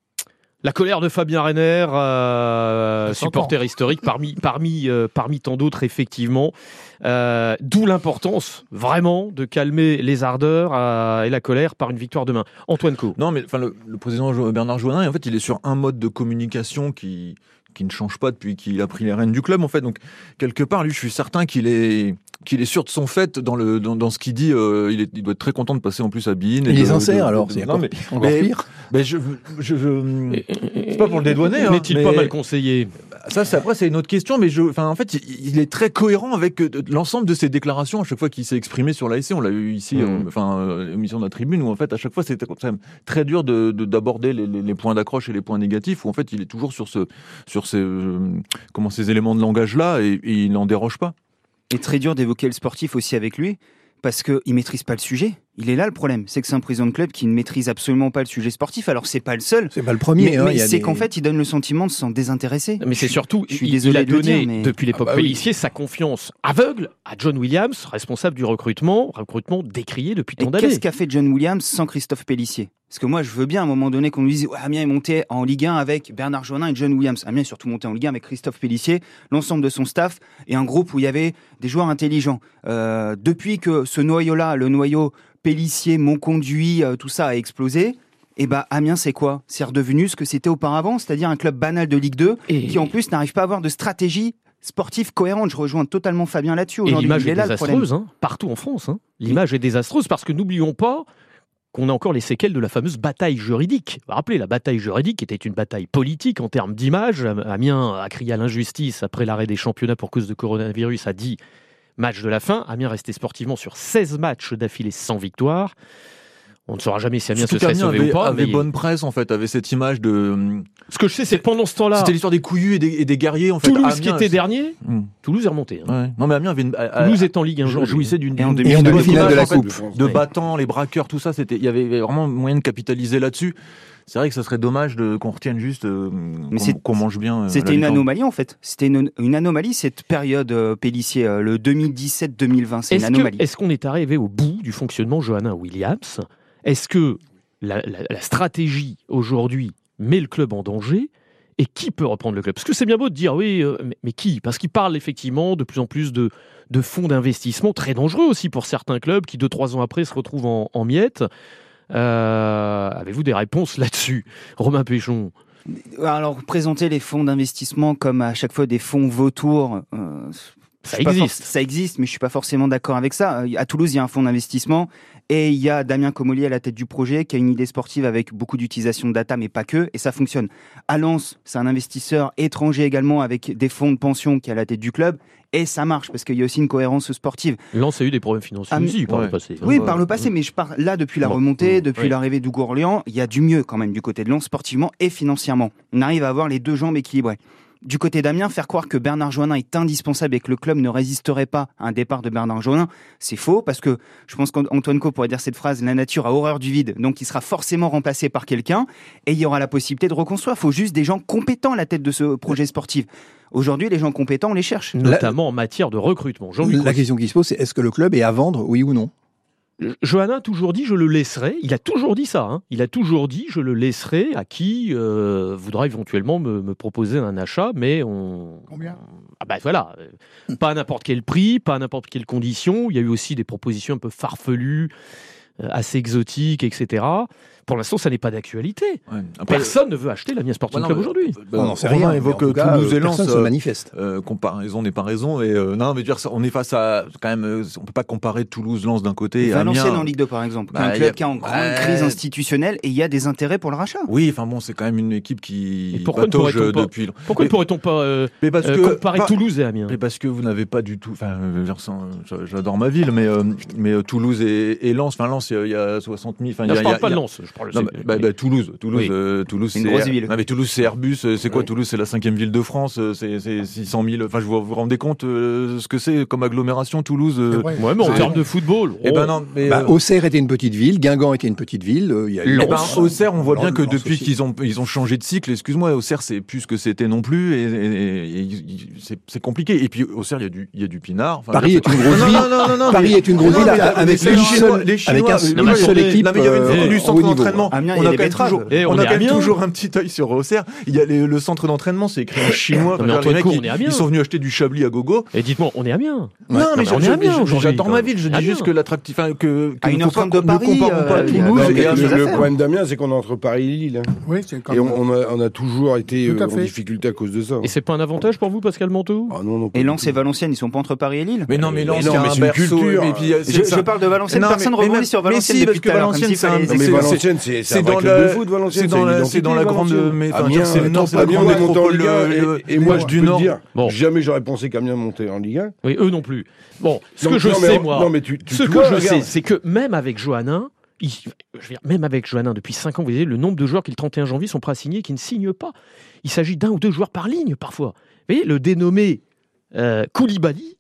Speaker 2: La colère de Fabien Reiner, supporter historique, parmi tant d'autres, effectivement. D'où l'importance, vraiment, de calmer les ardeurs et la colère par une victoire demain. Antoine Co.
Speaker 8: Non, mais le président Bernard Joannin, en fait, il est sur un mode de communication qui ne change pas depuis qu'il a pris les rênes du club, en fait. Donc, quelque part, lui, je suis certain qu'il est sûr de son fait dans ce qu'il dit. Il doit être très content de passer en plus à Bein.
Speaker 10: Il est sincère, alors. C'est
Speaker 8: encore pire. Mais c'est pas pour le dédouaner.
Speaker 2: N'est-il pas mal conseillé ?
Speaker 8: Ça, après, c'est une autre question, mais en fait, il est très cohérent avec l'ensemble de ses déclarations à chaque fois qu'il s'est exprimé sur l'ASC. On l'a eu ici, l'émission de la Tribune, où en fait, à chaque fois, c'était quand même très dur d'aborder les points d'accroche et les points négatifs, où en fait, il est toujours sur ces éléments de langage-là, et il n'en déroge pas.
Speaker 5: Et très dur d'évoquer le sportif aussi avec lui, parce qu'il ne maîtrise pas le sujet. Il est là le problème, c'est que c'est un président de club qui ne maîtrise absolument pas le sujet sportif. Alors c'est pas le seul.
Speaker 10: C'est pas le premier.
Speaker 5: Mais c'est qu'en fait, il donne le sentiment de s'en désintéresser.
Speaker 2: Mais c'est surtout, il a donné depuis l'époque Pélissier sa confiance aveugle à John Williams, responsable du recrutement décrié depuis tant d'années.
Speaker 5: Qu'est-ce qu'a fait John Williams sans Christophe Pélissier ? Parce que moi, je veux bien à un moment donné qu'on nous dise Amiens est monté en Ligue 1 avec Bernard Joannin et John Williams. Amiens est surtout monté en Ligue 1 avec Christophe Pélissier, l'ensemble de son staff et un groupe où il y avait des joueurs intelligents. Depuis que ce noyau-là, le noyau Pélissier, Monconduit, tout ça a explosé, et Amiens, c'est quoi ? C'est redevenu ce que c'était auparavant, c'est-à-dire un club banal de Ligue 2 qui en plus n'arrive pas à avoir de stratégie sportive cohérente. Je rejoins totalement Fabien là-dessus.
Speaker 2: Et l'image est désastreuse, partout en France. L'image est désastreuse parce que n'oublions pas qu'on a encore les séquelles de la fameuse bataille juridique. Vous vous rappelez, la bataille juridique était une bataille politique en termes d'image. Amiens a crié à l'injustice après l'arrêt des championnats pour cause de coronavirus, a dit match de la fin. Amiens restait sportivement sur 16 matchs d'affilée sans victoire. On ne saura jamais si Amiens se
Speaker 8: Surtout
Speaker 2: serait
Speaker 8: qu'Amiens
Speaker 2: sauvé ou pas.
Speaker 8: avait
Speaker 2: mais-
Speaker 8: bonne presse en fait, avait cette image de.
Speaker 2: Ce que je sais, c'est que pendant ce temps-là,
Speaker 8: C'était l'histoire des couillus et des guerriers en fait.
Speaker 2: Toulouse qui
Speaker 8: Amiens,
Speaker 2: était
Speaker 8: c'est-
Speaker 2: dernier,
Speaker 8: Hmm.
Speaker 2: Toulouse est remonté. hein.
Speaker 8: Ouais. Non mais Amiens avait
Speaker 2: Toulouse est en Ligue 1 aujourd'hui.
Speaker 8: jouissait d'une
Speaker 5: Et en
Speaker 8: d'une
Speaker 5: demi-finale
Speaker 8: bonne
Speaker 10: de la
Speaker 8: image, en fait,
Speaker 10: Coupe.
Speaker 8: de battants, les braqueurs, tout ça. Il y avait vraiment moyen de capitaliser là-dessus. C'est vrai que ça serait dommage qu'on retienne juste qu'on mange bien.
Speaker 5: C'était
Speaker 8: la
Speaker 5: une
Speaker 8: lucarne.
Speaker 5: anomalie en fait. C'était une anomalie cette période Pélissier, le 2017-2020. C'est une anomalie.
Speaker 2: Est-ce qu'on est arrivé au bout du fonctionnement Johannin Williams? Est-ce que la stratégie aujourd'hui met le club en danger? Et qui peut reprendre le club? Parce que c'est bien beau de dire oui, mais qui? Parce qu'il parle effectivement de plus en plus de fonds d'investissement, très dangereux aussi pour certains clubs qui 2-3 ans après se retrouvent en miettes. Avez-vous des réponses là-dessus, Romain Péchon?
Speaker 5: Alors, présenter les fonds d'investissement comme à chaque fois des fonds vautours,
Speaker 2: Ça
Speaker 5: je suis pas
Speaker 2: existe.
Speaker 5: ça existe, mais je suis pas forcément d'accord avec ça. À Toulouse, il y a un fonds d'investissement et il y a Damien Comolli à la tête du projet qui a une idée sportive avec beaucoup d'utilisation de data, mais pas que, et ça fonctionne. À Lens, c'est un investisseur étranger également avec des fonds de pension qui est à la tête du club. Et ça marche parce qu'il y a aussi une cohérence sportive.
Speaker 2: Lens a eu des problèmes financiers aussi par le passé.
Speaker 5: Oui, par le passé, mais je parle là depuis la remontée, depuis l'arrivée d'Hugo Orléans, il y a du mieux quand même du côté de Lens, sportivement et financièrement. On arrive à avoir les deux jambes équilibrées. Du côté d'Amiens, faire croire que Bernard Joannin est indispensable et que le club ne résisterait pas à un départ de Bernard Joannin, c'est faux, parce que je pense qu'Antoine Co pourrait dire cette phrase, la nature a horreur du vide, donc il sera forcément remplacé par quelqu'un, et il y aura la possibilité de reconstruire. Il faut juste des gens compétents à la tête de ce projet sportif. Aujourd'hui, les gens compétents, on les cherche.
Speaker 2: Notamment en matière de recrutement. Jean-Luc
Speaker 10: La
Speaker 2: Rossi.
Speaker 10: question qui se pose, c'est est-ce que le club est à vendre, oui ou non?
Speaker 2: Johannin a toujours dit je le laisserai. Il a toujours dit ça. Il a toujours dit je le laisserai à qui voudra éventuellement me proposer un achat, mais on.
Speaker 11: Combien?
Speaker 2: Ah bah voilà, pas à n'importe quel prix, pas à n'importe quelle condition. Il y a eu aussi des propositions un peu farfelues, assez exotiques, etc. Pour l'instant, ça n'est pas d'actualité.
Speaker 8: Ouais. Après,
Speaker 2: Personne ne veut acheter l'Amiens Sporting Club aujourd'hui.
Speaker 10: On n'en sait
Speaker 8: Romain
Speaker 10: rien,
Speaker 8: évoque
Speaker 10: mais en tout cas,
Speaker 8: Toulouse et Lens.
Speaker 10: personne se manifeste.
Speaker 8: Comparaison n'est pas raison. Et non, mais dire ça, on est face à quand même. On peut pas comparer Toulouse-Lens d'un côté. et
Speaker 5: Valenciennes
Speaker 8: Amiens.
Speaker 5: en Ligue 2 par exemple,
Speaker 8: Bah,
Speaker 5: un
Speaker 8: y a-
Speaker 5: club qui est en grande
Speaker 8: Ouais.
Speaker 5: crise institutionnelle et il y a des intérêts pour le rachat.
Speaker 8: Oui, enfin bon, c'est quand même une équipe qui
Speaker 2: Pourquoi ne
Speaker 8: patauge
Speaker 2: pourrait-on pas-
Speaker 8: depuis.
Speaker 2: Pourquoi ne pourrait-on pas
Speaker 8: Mais parce
Speaker 2: comparer
Speaker 8: pas-
Speaker 2: Toulouse et Amiens?
Speaker 8: Mais parce que vous n'avez pas du tout. Enfin, je veux dire, j'adore ma ville, mais Toulouse et Lens. Enfin, Lens, il y a 60 000. Enfin,
Speaker 2: Non,
Speaker 8: il y a-
Speaker 2: je parle
Speaker 8: il y a-
Speaker 2: pas de
Speaker 8: il y a-
Speaker 2: Lens. Je parle
Speaker 8: Non, Toulouse.
Speaker 2: Oui.
Speaker 8: Toulouse,
Speaker 5: C'est une grosse ville.
Speaker 8: Non, mais Toulouse, c'est Airbus. C'est quoi
Speaker 5: Oui.
Speaker 8: Toulouse? C'est la 5e ville de France. C'est 600 000. Enfin, vous vous rendez compte ce que c'est comme agglomération, Toulouse?
Speaker 11: vrai.
Speaker 2: Ouais, mais en
Speaker 8: C'est-
Speaker 2: termes de football.
Speaker 8: Eh ben non, mais
Speaker 10: Auxerre était une petite ville, Guingamp était une petite ville. Il y a eu
Speaker 8: eh ben, Auxerre, on voit bien
Speaker 10: Lens
Speaker 8: que depuis
Speaker 10: aussi.
Speaker 8: qu'ils ont changé de cycle, excuse-moi, Auxerre, c'est plus ce que c'était non plus, et c'est compliqué. Et puis Auxerre, il y a du pinard. Enfin,
Speaker 10: Paris
Speaker 8: je-
Speaker 10: est une grosse
Speaker 8: Non,
Speaker 10: ville.
Speaker 8: non,
Speaker 10: Paris
Speaker 8: mais-
Speaker 10: est une grosse
Speaker 8: non,
Speaker 10: ville
Speaker 8: mais
Speaker 10: avec
Speaker 8: les
Speaker 10: une
Speaker 8: Chinois-
Speaker 10: seule,
Speaker 8: les Chinois,
Speaker 10: avec
Speaker 8: non, mais
Speaker 10: une seule
Speaker 8: attendez,
Speaker 10: équipe
Speaker 8: non, mais il y avait une du
Speaker 10: au
Speaker 8: centre
Speaker 10: haut niveau.
Speaker 8: d'entraînement.
Speaker 5: Amiens, il y
Speaker 8: On
Speaker 5: a
Speaker 8: a
Speaker 5: des
Speaker 8: quand même
Speaker 5: betteraves.
Speaker 8: toujours,
Speaker 2: Eh,
Speaker 8: on
Speaker 2: on
Speaker 8: a
Speaker 2: est
Speaker 8: quand même
Speaker 2: Amiens.
Speaker 8: toujours un petit œil sur Auxerre. Il y a le centre d'entraînement, c'est écrit en chinois.
Speaker 2: Non, mais
Speaker 8: Enfin,
Speaker 2: Antoine
Speaker 8: les
Speaker 2: Co,
Speaker 8: mecs,
Speaker 2: on est Amiens.
Speaker 8: ils sont venus acheter du Chablis à gogo.
Speaker 2: Et dites-moi, on est Amiens.
Speaker 8: Non, mais
Speaker 2: on est Amiens aujourd'hui,
Speaker 8: j'adore
Speaker 2: quand
Speaker 8: ma
Speaker 2: même.
Speaker 8: ville. Je dis
Speaker 2: Amiens.
Speaker 8: juste que l'attractif, que
Speaker 5: À
Speaker 8: ne
Speaker 5: 1h30 de Paris,
Speaker 8: comparons pas
Speaker 5: il y a
Speaker 8: Toulouse
Speaker 5: quand même
Speaker 8: et
Speaker 5: quelque chose à
Speaker 9: Le
Speaker 5: faire.
Speaker 9: problème d'Amiens, c'est qu'on est entre Paris et Lille.
Speaker 11: Oui, c'est quand
Speaker 9: Et
Speaker 11: même.
Speaker 9: on a toujours été
Speaker 11: Tout à
Speaker 9: en
Speaker 11: fait.
Speaker 9: difficulté à cause de ça.
Speaker 2: Et c'est pas un avantage pour vous, Pascal Manteau?
Speaker 9: Ah non, non, pas
Speaker 5: Et
Speaker 9: du
Speaker 5: Lens
Speaker 9: tout.
Speaker 5: et Valenciennes, ils sont pas entre Paris et Lille?
Speaker 8: Mais non, mais Lens,
Speaker 9: non,
Speaker 8: il y a
Speaker 9: mais
Speaker 8: un
Speaker 9: c'est une
Speaker 8: berceau.
Speaker 9: culture.
Speaker 8: Et puis,
Speaker 5: Je parle de Valenciennes,
Speaker 8: Non,
Speaker 5: personne ne
Speaker 8: mais
Speaker 5: rebondit
Speaker 8: même-
Speaker 5: sur
Speaker 8: mais
Speaker 5: Valenciennes
Speaker 8: si,
Speaker 5: depuis
Speaker 8: parce que
Speaker 5: tout à l'heure, comme
Speaker 8: Valenciennes,
Speaker 5: s'il
Speaker 8: c'est un-
Speaker 5: fallait
Speaker 9: Non, mais
Speaker 5: les
Speaker 9: Valenciennes, c'est un vrai club de foot, Valenciennes.
Speaker 8: c'est dans la grande, mais enfin,
Speaker 9: Amiens,
Speaker 8: c'est le nord, c'est la
Speaker 9: Amiens,
Speaker 8: grande
Speaker 9: on est monté en
Speaker 8: métropole
Speaker 9: Ligue 1, et moi, je
Speaker 8: du
Speaker 9: peux te
Speaker 8: nord.
Speaker 9: dire,
Speaker 2: Bon.
Speaker 9: jamais j'aurais pensé qu'Amiens montait en Ligue 1.
Speaker 2: Oui, eux non plus. Bon, ce
Speaker 9: Non,
Speaker 2: que je
Speaker 9: non, mais-
Speaker 2: sais, moi,
Speaker 9: non, mais tu
Speaker 2: ce que
Speaker 9: vois,
Speaker 2: je
Speaker 9: regarde.
Speaker 2: sais, c'est que même avec Johannin, je veux dire, même avec Johannin, depuis 5 ans, vous voyez, le nombre de joueurs qui, le 31 janvier, sont prêts à signer et qui ne signent pas. Il s'agit d'un ou deux joueurs par ligne, parfois. Vous voyez, le dénommé Koulibaly,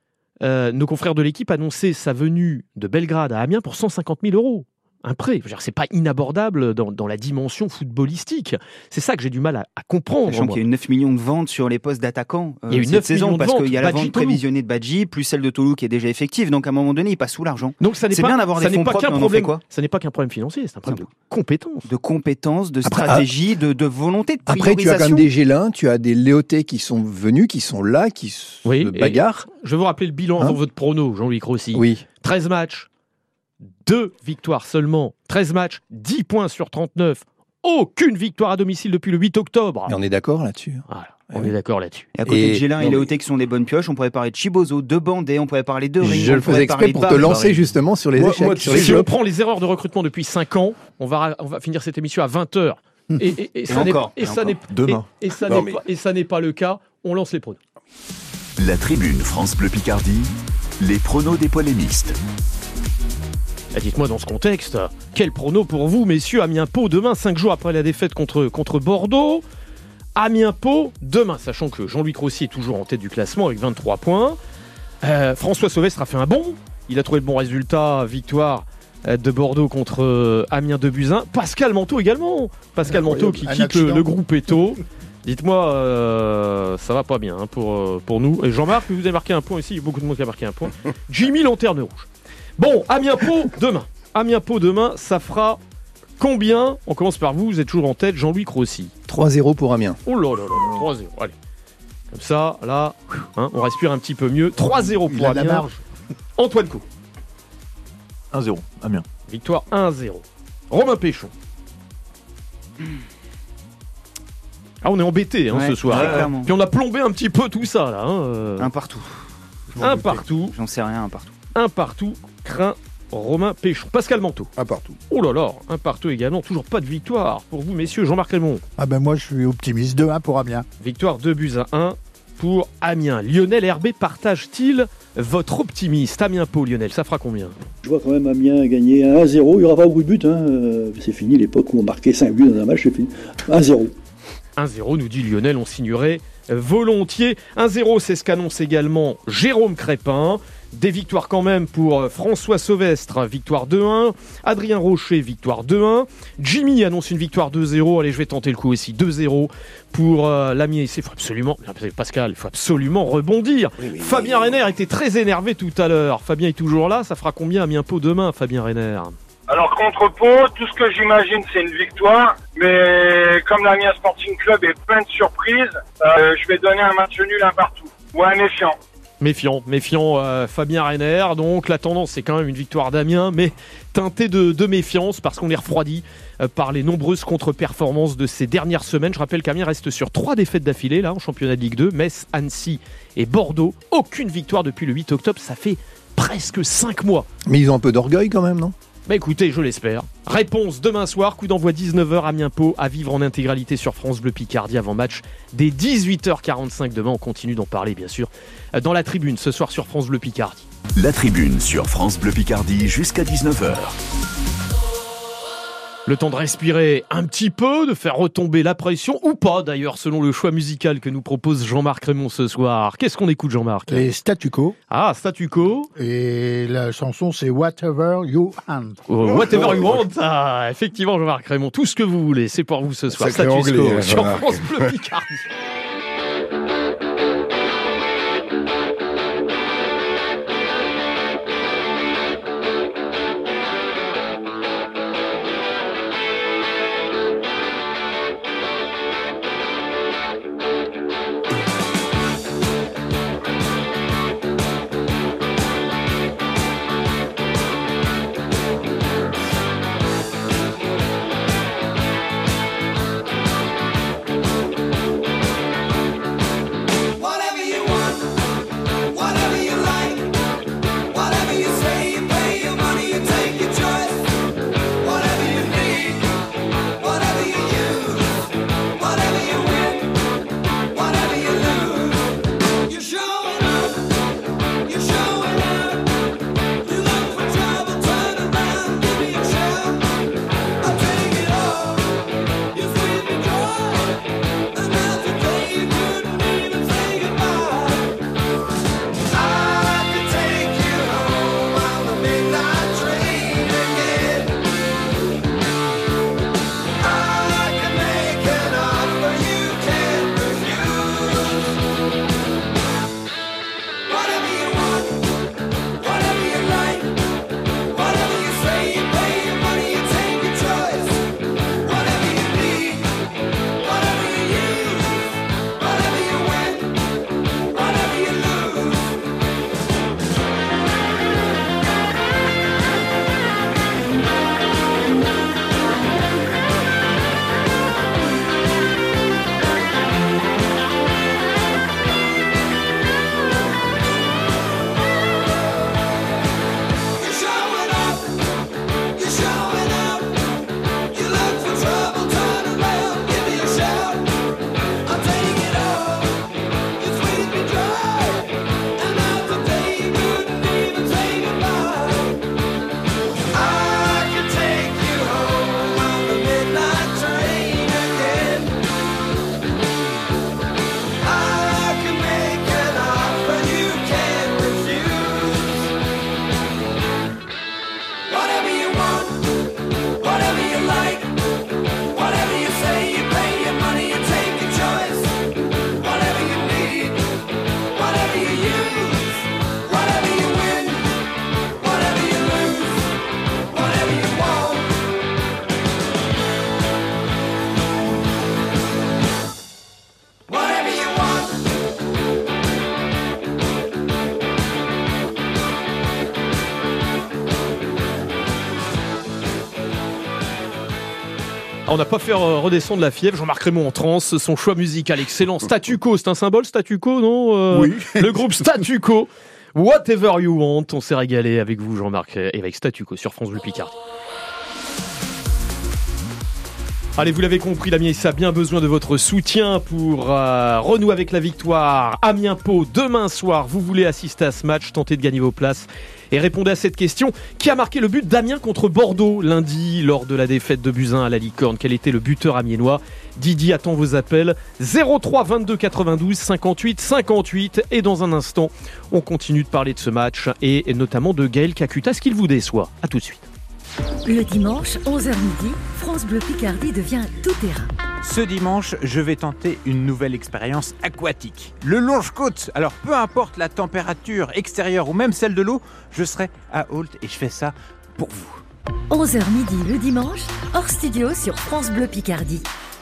Speaker 2: nos confrères de l'équipe annonçaient sa venue de Belgrade à Amiens pour 150 000 €. Un prêt. Je veux dire, c'est pas inabordable dans la dimension footballistique. C'est ça que j'ai du mal à comprendre.
Speaker 5: Sachant
Speaker 2: moi.
Speaker 5: qu'il y a eu 9 millions de ventes sur les postes d'attaquants
Speaker 2: Il y a eu
Speaker 5: cette
Speaker 2: 9
Speaker 5: saison,
Speaker 2: millions de
Speaker 5: parce
Speaker 2: ventes,
Speaker 5: qu'il y a la
Speaker 2: Badji,
Speaker 5: vente
Speaker 2: Tolou.
Speaker 5: prévisionnée de Badji, plus celle de Tolou qui est déjà effective. Donc à un moment donné, il passe sous l'argent.
Speaker 2: Donc ça n'est
Speaker 5: C'est
Speaker 2: pas,
Speaker 5: bien d'avoir
Speaker 2: ça
Speaker 5: des
Speaker 2: n'est
Speaker 5: fonds
Speaker 2: pas
Speaker 5: propres,
Speaker 2: qu'un
Speaker 5: mais on en
Speaker 2: problème.
Speaker 5: fait quoi?
Speaker 2: Ça n'est pas qu'un problème financier, c'est un problème de compétence.
Speaker 5: De compétences, de
Speaker 10: Après,
Speaker 5: stratégie, de volonté, de
Speaker 10: Après, tu as quand
Speaker 5: priorisation.
Speaker 10: même des Gélins, tu as des Léotais qui sont venus, qui sont là, qui se
Speaker 2: Oui,
Speaker 10: bagarrent.
Speaker 2: Je vais vous rappeler le bilan
Speaker 10: Hein
Speaker 2: avant votre prono, Jean-Louis Rossi.
Speaker 10: Oui.
Speaker 2: 13 matchs, 2 victoires seulement. 13 matchs, 10 points sur 39. Aucune victoire à domicile depuis le 8 octobre.
Speaker 10: Et on est d'accord là-dessus.
Speaker 2: Voilà, on est d'accord là-dessus.
Speaker 5: Et à côté
Speaker 10: Et-
Speaker 5: de Gélin et
Speaker 10: non,
Speaker 5: Léoté qui sont des bonnes pioches, on pourrait parler de Chibozo, de Bandé, on pourrait parler de Ring,
Speaker 10: Je le
Speaker 5: on pourrait
Speaker 10: faisais exprès
Speaker 5: parler
Speaker 10: pour
Speaker 5: de
Speaker 10: te
Speaker 5: Barry.
Speaker 10: lancer justement sur les
Speaker 9: Moi,
Speaker 10: échecs.
Speaker 9: moi, tu
Speaker 10: sur
Speaker 9: sais,
Speaker 10: les
Speaker 2: Si on
Speaker 10: flops.
Speaker 2: prend les erreurs de recrutement depuis 5 ans, on va finir cette émission à 20h. Et ça n'est
Speaker 5: encore,
Speaker 2: et
Speaker 5: et
Speaker 2: ça n'est-
Speaker 8: Demain.
Speaker 2: et ça
Speaker 9: Non,
Speaker 2: n'est pas- et ça n'est pas le cas. On lance les pronos.
Speaker 3: La tribune France Bleu Picardie, les pronos des polémistes.
Speaker 2: Dites-moi dans ce contexte, quel prono pour vous, messieurs? Amiens-Pau demain, 5 jours après la défaite contre Bordeaux. Amiens-Pau demain, sachant que Jean-Louis Crocy est toujours en tête du classement avec 23 points. François Sauvestre a fait un bond. Il a trouvé le bon résultat, victoire de Bordeaux contre Amiens 2-1. Pascal Manteau également. Pascal Manteau qui quitte le groupe Eto. Dites-moi, ça va pas bien pour nous. Et Jean-Marc, vous avez marqué un point aussi. Il y a beaucoup de monde qui a marqué un point. Jimmy Lanterne Rouge. Bon, Amiens-Pau demain. Amiens-Pau demain, ça fera combien? On commence par vous, vous êtes toujours en tête, Jean-Louis Crocy.
Speaker 10: 3-0 pour Amiens.
Speaker 2: Oh là là là, 3-0, allez. Comme ça, là, on respire un petit peu mieux. 3-0 pour Amiens. Antoine Co.
Speaker 8: 1-0, Amiens.
Speaker 2: Victoire 1-0. Romain Péchon. Ah, on est embêtés ce soir. Puis on a plombé un petit peu tout ça là.
Speaker 5: Un partout.
Speaker 2: Un partout.
Speaker 5: J'en sais rien, un partout.
Speaker 2: Un partout, craint Romain Péchon. Pascal Manteau.
Speaker 9: Un partout.
Speaker 2: Oh là là, un partout également. Toujours pas de victoire pour vous, messieurs. Jean-Marc Raymond.
Speaker 11: Ah ben moi, je suis optimiste. 2-1 pour Amiens.
Speaker 2: Victoire 2-1 pour Amiens. Lionel Herbé partage-t-il votre optimiste? Amiens-Pau, Lionel, ça fera combien?
Speaker 14: Je vois quand même Amiens gagner 1-0. Il n'y aura pas beaucoup de buts. C'est fini l'époque où on marquait 5 buts dans un match. C'est fini. 1-0.
Speaker 2: 1-0, nous dit Lionel, on signerait volontiers. 1-0, c'est ce qu'annonce également Jérôme Crépin. Des victoires quand même pour François Sauvestre, victoire 2-1. Adrien Rocher, victoire 2-1. Jimmy annonce une victoire 2-0. Allez, je vais tenter le coup aussi. 2-0 pour l'Amiens. Il faut absolument, Pascal, il faut absolument rebondir. Oui, Fabien Reiner était très énervé tout à l'heure. Fabien est toujours là. Ça fera combien Amiens-Pau demain, Fabien Reiner?
Speaker 13: Alors contre Pau, tout ce que j'imagine c'est une victoire, mais comme l'Amiens Sporting Club est plein de surprises, je vais donner un match nul un partout, ou un méfiant. Méfiant,
Speaker 2: Fabien Reiner. Donc la tendance c'est quand même une victoire d'Amiens, mais teintée de méfiance parce qu'on est refroidi par les nombreuses contre-performances de ces dernières semaines. Je rappelle qu'Amiens reste sur 3 défaites d'affilée là en championnat de Ligue 2, Metz, Annecy et Bordeaux. Aucune victoire depuis le 8 octobre, ça fait presque 5 mois.
Speaker 10: Mais ils ont un peu d'orgueil quand même, non?
Speaker 2: Bah écoutez, je l'espère. Réponse demain soir, coup d'envoi 19h Amiens-Pau, à vivre en intégralité sur France Bleu Picardie avant match dès 18h45 demain. On continue d'en parler bien sûr dans la tribune ce soir sur France Bleu Picardie.
Speaker 3: La tribune sur France Bleu Picardie jusqu'à 19h.
Speaker 2: Le temps de respirer un petit peu, de faire retomber la pression, ou pas d'ailleurs, selon le choix musical que nous propose Jean-Marc Raymond ce soir. Qu'est-ce qu'on écoute, Jean-Marc?
Speaker 11: Les Statu Quo.
Speaker 2: Ah, Statu Quo.
Speaker 11: Et la chanson, c'est Whatever You Want.
Speaker 2: Oh, Whatever You Want. Ah, effectivement, Jean-Marc Raymond, tout ce que vous voulez, c'est pour vous ce soir. Statu Quo sur France Bleu Picardie. On n'a pas fait redescendre la fièvre. Jean-Marc Raymond en transe, son choix musical excellent. Statu Quo, c'est un symbole, Statu Quo, non
Speaker 11: Oui.
Speaker 2: Le groupe Statu Quo, Whatever You Want. On s'est régalé avec vous, Jean-Marc, et avec Statu Quo sur France Bleu Picardie. Allez, vous l'avez compris, l'Amiens a bien besoin de votre soutien pour renouer avec la victoire. Amiens-Pau, demain soir, vous voulez assister à ce match, tenter de gagner vos places et répondez à cette question. Qui a marqué le but d'Amiens contre Bordeaux lundi lors de la défaite de Buzyn à la Licorne? Quel était le buteur amiénois? Didi attend vos appels. 03 22 92 58 58. Et dans un instant, on continue de parler de ce match et notamment de Gaël Kakuta. Est-ce qu'il vous déçoit? À tout de suite.
Speaker 15: Le dimanche, 11h midi, France Bleu Picardie devient tout-terrain.
Speaker 16: Ce dimanche, je vais tenter une nouvelle expérience aquatique. Le longe-côte. Alors, peu importe la température extérieure ou même celle de l'eau, je serai à Ault et je fais ça pour vous.
Speaker 15: 11h midi le dimanche, hors studio sur France Bleu Picardie.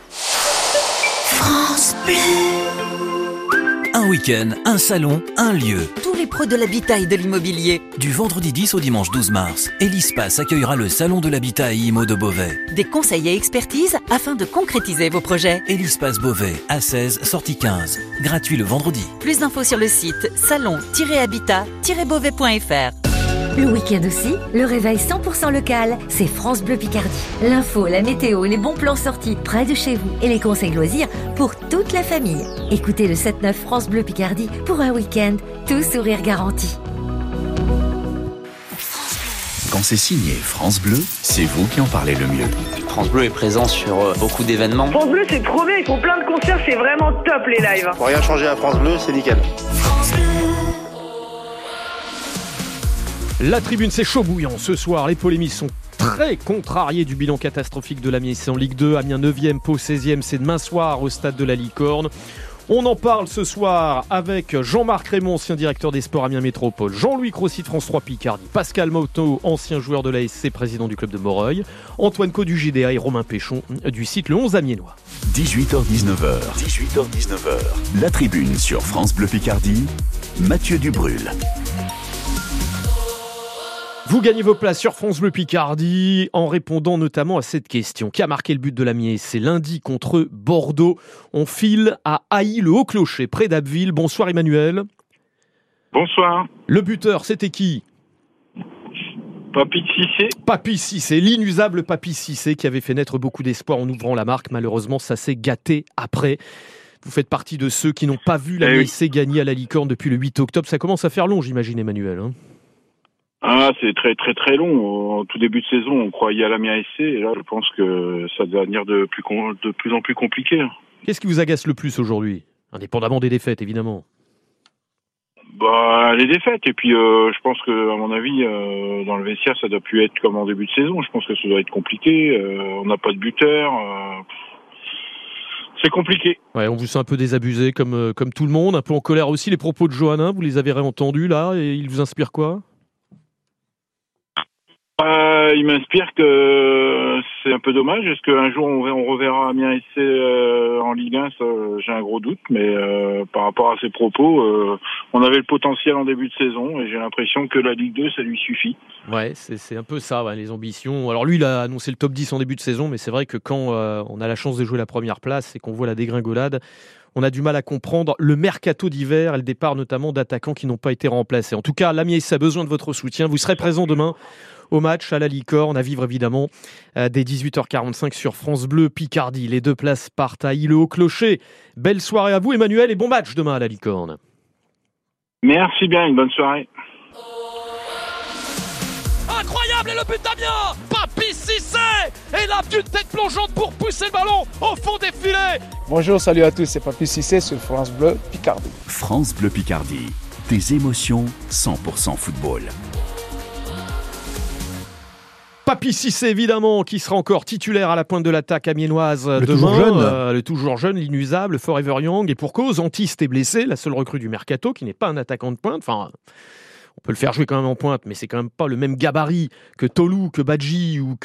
Speaker 17: France Bleu. Un week-end, un salon, un lieu.
Speaker 18: Tous les pros de l'habitat et de l'immobilier.
Speaker 17: Du vendredi 10 au dimanche 12 mars, Elispace accueillera le salon de l'habitat et IMO de Beauvais.
Speaker 18: Des conseils et expertises afin de concrétiser vos projets.
Speaker 17: Elispace Beauvais, A16, sortie 15. Gratuit le vendredi.
Speaker 18: Plus d'infos sur le site salon-habitat-beauvais.fr.
Speaker 15: Le week-end aussi, le réveil 100% local, c'est France Bleu Picardie. L'info, la météo, les bons plans sortis près de chez vous et les conseils loisirs pour toute la famille. Écoutez le 7-9 France Bleu Picardie pour un week-end, tout sourire garanti.
Speaker 3: Quand c'est signé France Bleu, c'est vous qui en parlez le mieux.
Speaker 19: France Bleu est présent sur beaucoup d'événements.
Speaker 20: France Bleu, c'est trop bien, ils font plein de concerts, c'est vraiment top les lives.
Speaker 21: Pour rien changer à France Bleu, c'est nickel. France Bleu.
Speaker 2: La tribune, c'est chaud bouillant. Ce soir, les polémistes sont très contrariés du bilan catastrophique de l'Amiens. C'est en Ligue 2, Amiens 9e, Pau 16e. C'est demain soir au stade de la Licorne. On en parle ce soir avec Jean-Marc Raymond, ancien directeur des sports Amiens Métropole, Jean-Louis Crossi de France 3 Picardie, Pascal Moto, ancien joueur de l'ASC, président du club de Moreuil, Antoine Caux du JDA et Romain Péchon du site Le 11 Amiénois.
Speaker 3: 18h-19h, la tribune sur France Bleu Picardie, Mathieu Dubrul.
Speaker 2: Vous gagnez vos places sur France Bleu Picardie en répondant notamment à cette question. Qui a marqué le but de l'Amiens? C'est lundi contre Bordeaux. On file à Hailly-le-Haut-Clocher, près d'Abbeville. Bonsoir Emmanuel.
Speaker 22: Bonsoir.
Speaker 2: Le buteur, c'était qui?
Speaker 22: Papy Cissé.
Speaker 2: Papy Cissé, l'inusable Papy Cissé qui avait fait naître beaucoup d'espoir en ouvrant la marque. Malheureusement, ça s'est gâté après. Vous faites partie de ceux qui n'ont pas vu l'ASC gagner à la Licorne depuis le 8 octobre. Ça commence à faire long, j'imagine, Emmanuel.
Speaker 22: Ah, c'est très très très long. Au tout début de saison, on croyait à l'Amiens SC et là, je pense que ça va devenir de plus en plus compliqué.
Speaker 2: Qu'est-ce qui vous agace le plus aujourd'hui? Indépendamment des défaites, évidemment.
Speaker 22: Les défaites. Et puis, je pense que, à mon avis, dans le vestiaire, ça doit plus être comme en début de saison. Je pense que ça doit être compliqué. On n'a pas de buteur. C'est compliqué.
Speaker 2: Ouais, on vous sent un peu désabusé, comme tout le monde, un peu en colère aussi. Les propos de Johannin, vous les avez réentendus là, et ils vous inspirent quoi?
Speaker 22: Il m'inspire que c'est un peu dommage. Est-ce qu'un jour on reverra Amiens SC en Ligue 1? Ça, j'ai un gros doute, mais par rapport à ses propos, on avait le potentiel en début de saison et j'ai l'impression que la Ligue 2, ça lui suffit.
Speaker 2: Ouais, c'est un peu ça, les ambitions. Alors lui, il a annoncé le top 10 en début de saison, mais c'est vrai que quand on a la chance de jouer la première place et qu'on voit la dégringolade, on a du mal à comprendre le mercato d'hiver et le départ notamment d'attaquants qui n'ont pas été remplacés. En tout cas, l'Amiens a besoin de votre soutien. Vous serez présent demain au match à la Licorne, à vivre évidemment dès 18h45 sur France Bleu Picardie. Les deux places partent à Hailly-le-Haut-Clocher. Belle soirée à vous Emmanuel et bon match demain à la Licorne.
Speaker 22: Merci bien, une bonne soirée.
Speaker 23: Incroyable, et le but d'Amiens, Papy Cissé, et là d'une tête plongeante pour pousser le ballon au fond des filets.
Speaker 24: Bonjour, salut à tous, c'est Papy Cissé sur France Bleu Picardie.
Speaker 3: France Bleu Picardie, des émotions 100% football.
Speaker 2: Papy Cissé, évidemment, qui sera encore titulaire à la pointe de l'attaque amiénoise demain. Le toujours jeune, l'inusable, Forever Young. Et pour cause, Antiste est blessé, la seule recrue du mercato, qui n'est pas un attaquant de pointe. Enfin, On peut le faire jouer quand même en pointe, mais c'est quand même pas le même gabarit que Tolou, que Badji ou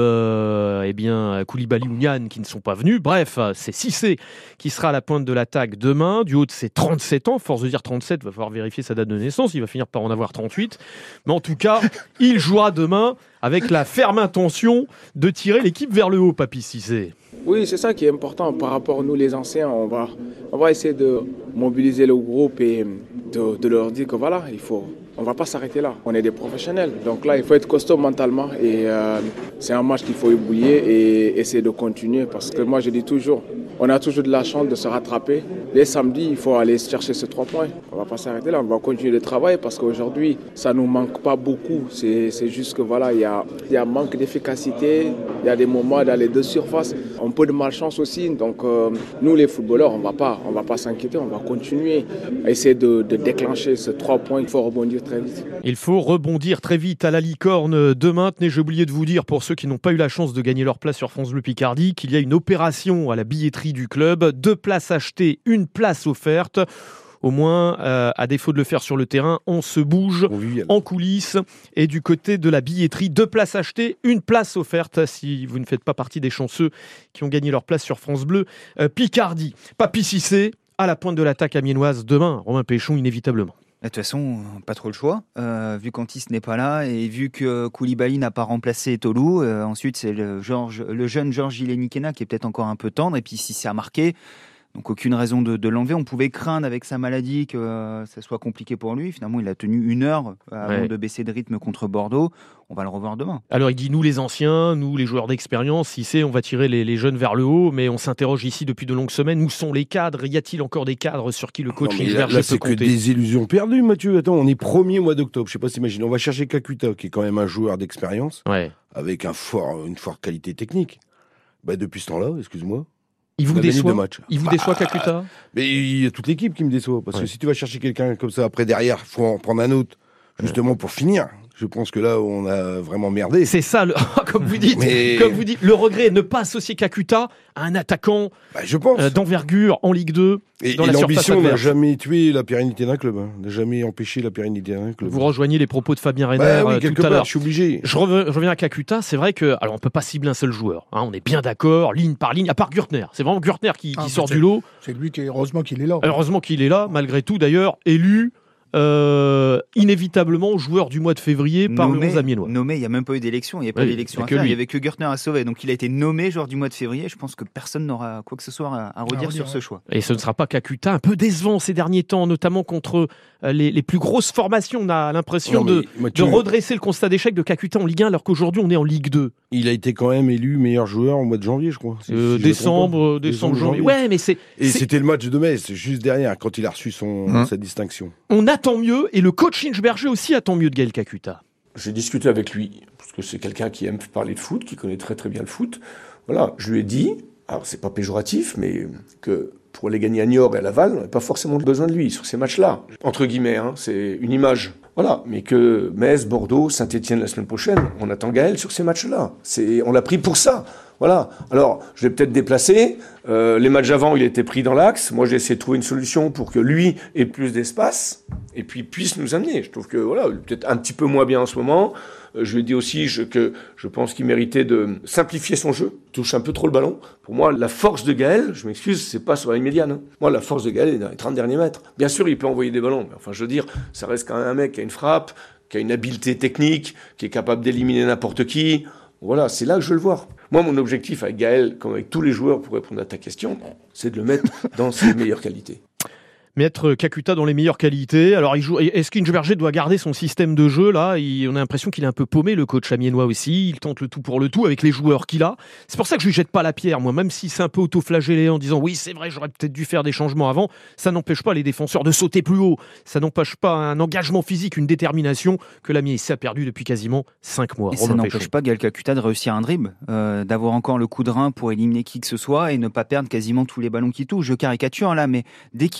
Speaker 2: que Koulibaly ou Niane qui ne sont pas venus. Bref, c'est Cissé qui sera à la pointe de l'attaque demain. Du haut de ses 37 ans, force de dire 37, va falloir vérifier sa date de naissance, il va finir par en avoir 38. Mais en tout cas, il jouera demain avec la ferme intention de tirer l'équipe vers le haut, Papy Cissé.
Speaker 24: Oui, c'est ça qui est important par rapport à nous les anciens. On va essayer de mobiliser le groupe et de leur dire que voilà, on va pas s'arrêter là. On est des professionnels. Donc là, il faut être costaud mentalement et c'est un match qu'il faut ébouiller et essayer de continuer parce que moi, je dis toujours, on a toujours de la chance de se rattraper. Les samedis, il faut aller chercher ces 3 points. On va pas s'arrêter là. On va continuer de travailler parce qu'aujourd'hui, ça nous manque pas beaucoup. C'est juste que voilà, il y a manque d'efficacité. Il y a des moments dans les deux surfaces. Un peu de malchance aussi. Donc nous, les footballeurs, on va pas s'inquiéter. On va continuer à essayer de déclencher ces 3 points. Il faut rebondir très vite.
Speaker 2: Il faut rebondir très vite à la licorne demain. Tenez, j'ai oublié de vous dire, pour ceux qui n'ont pas eu la chance de gagner leur place sur France Bleu Picardie, qu'il y a une opération à la billetterie du club. 2 places achetées, 1 place offerte. Au moins, à défaut de le faire sur le terrain, on se bouge en coulisses. Et du côté de la billetterie, 2 places achetées, 1 place offerte, si vous ne faites pas partie des chanceux qui ont gagné leur place sur France Bleu Picardie. Papy Cissé, à la pointe de l'attaque amiénoise demain. Romain Péchon, inévitablement.
Speaker 5: De toute façon, pas trop le choix, vu qu'Antis n'est pas là et vu que Koulibaly n'a pas remplacé Tolou. Ensuite, c'est le jeune Georges Ilenikena qui est peut-être encore un peu tendre. Et puis, si ça a marqué, donc aucune raison de l'enlever. On pouvait craindre avec sa maladie que ça soit compliqué pour lui. Finalement, il a tenu 1 heure avant de baisser de rythme contre Bordeaux. On va le revoir demain. Alors, il dit, nous les anciens, nous les joueurs d'expérience, Cissé, on va tirer les jeunes vers le haut. Mais on s'interroge ici depuis de longues semaines. Où sont les cadres ? Y a-t-il encore des cadres sur qui le coach Inchberger peut compter ?
Speaker 9: C'est que des illusions perdues, Mathieu. Attends, on est 1er mois d'octobre. Je sais pas si t'imagines. On va chercher Kakuta, qui est quand même un joueur d'expérience, avec une forte qualité technique. Depuis ce temps-là, excuse-moi.
Speaker 2: Il vous déçoit Kakuta ?
Speaker 9: Mais il y a toute l'équipe qui me déçoit. Parce que si tu vas chercher quelqu'un comme ça, après derrière, il faut en prendre un autre, justement pour finir. Je pense que là, on a vraiment merdé.
Speaker 2: C'est ça, comme vous dites, le regret, ne pas associer Kakuta à un attaquant d'envergure en Ligue 2.
Speaker 9: Et l'ambition n'a jamais tué la pérennité d'un club, n'a jamais empêché la pérennité d'un club.
Speaker 2: Vous rejoignez les propos de Fabien Reiner tout à l'heure.
Speaker 9: Je suis obligé.
Speaker 2: Je reviens à Kakuta, c'est vrai que, alors on peut pas cibler un seul joueur, on est bien d'accord, ligne par ligne, à part Gürtner. C'est vraiment Gürtner qui sort du lot.
Speaker 11: C'est lui heureusement qu'il est là.
Speaker 2: Heureusement qu'il est là, malgré tout d'ailleurs, élu. Inévitablement joueur du mois de février par le 11 amiénois.
Speaker 5: Nommé, il n'y a même pas eu d'élection, il n'y a pas d'élection à faire, il n'y avait que Gürtner à sauver. Donc il a été nommé joueur du mois de février. Je pense que personne n'aura quoi que ce soit à redire sur ce choix.
Speaker 2: Et ce ne sera pas Kakuta, un peu décevant ces derniers temps, notamment contre les plus grosses formations. On a l'impression de redresser le constat d'échec de Kakuta en Ligue 1 alors qu'aujourd'hui on est en Ligue 2.
Speaker 9: Il a été quand même élu meilleur joueur au mois de janvier, je crois.
Speaker 2: Décembre, janvier. Ouais, mais
Speaker 9: c'était le match de Metz, juste derrière, quand il a reçu sa distinction.
Speaker 2: On attend mieux, et le coach Inchberger aussi attend mieux de Gaël Kakuta.
Speaker 1: J'ai discuté avec lui, parce que c'est quelqu'un qui aime parler de foot, qui connaît très très bien le foot. Voilà, je lui ai dit, alors c'est pas péjoratif, mais que pour les gagner à Niort et à Laval, on n'a pas forcément besoin de lui sur ces matchs-là. Entre guillemets, c'est une image. Voilà, mais que Metz, Bordeaux, Saint-Etienne la semaine prochaine, on attend Gaël sur ces matchs-là. On l'a pris pour ça. Voilà. Alors, je vais peut-être déplacer. Les matchs avant, il était pris dans l'axe. Moi, j'ai essayé de trouver une solution pour que lui ait plus d'espace et puis puisse nous amener. Je trouve que voilà, peut-être un petit peu moins bien en ce moment. Je lui ai dit aussi que je pense qu'il méritait de simplifier son jeu. Il touche un peu trop le ballon. Pour moi, la force de Gaël, je m'excuse, c'est pas sur la ligne médiane. Moi, la force de Gaël est dans les 30 derniers mètres. Bien sûr, il peut envoyer des ballons, mais enfin, je veux dire, ça reste quand même un mec qui a une frappe, qui a une habileté technique, qui est capable d'éliminer n'importe qui. Voilà, c'est là que je veux le voir. Moi, mon objectif avec Gaël, comme avec tous les joueurs, pour répondre à ta question, c'est de le mettre dans ses meilleures qualités.
Speaker 2: Mettre Kakuta dans les meilleures qualités. Alors, est-ce qu'Inchberger doit garder son système de jeu là ? On a l'impression qu'il est un peu paumé, le coach amiénois aussi. Il tente le tout pour le tout avec les joueurs qu'il a. C'est pour ça que je lui jette pas la pierre, moi, même si c'est un peu auto-flagellé en disant oui, c'est vrai, j'aurais peut-être dû faire des changements avant. Ça n'empêche pas les défenseurs de sauter plus haut. Ça n'empêche pas un engagement physique, une détermination que l'Amiens a perdu depuis quasiment 5 mois.
Speaker 5: Et ça n'empêche pas Gaël Kakuta de réussir un dribble, d'avoir encore le coup de rein pour éliminer qui que ce soit et ne pas perdre quasiment tous les ballons qu'il touche. Je caricature là, mais dès qu'il a essayé de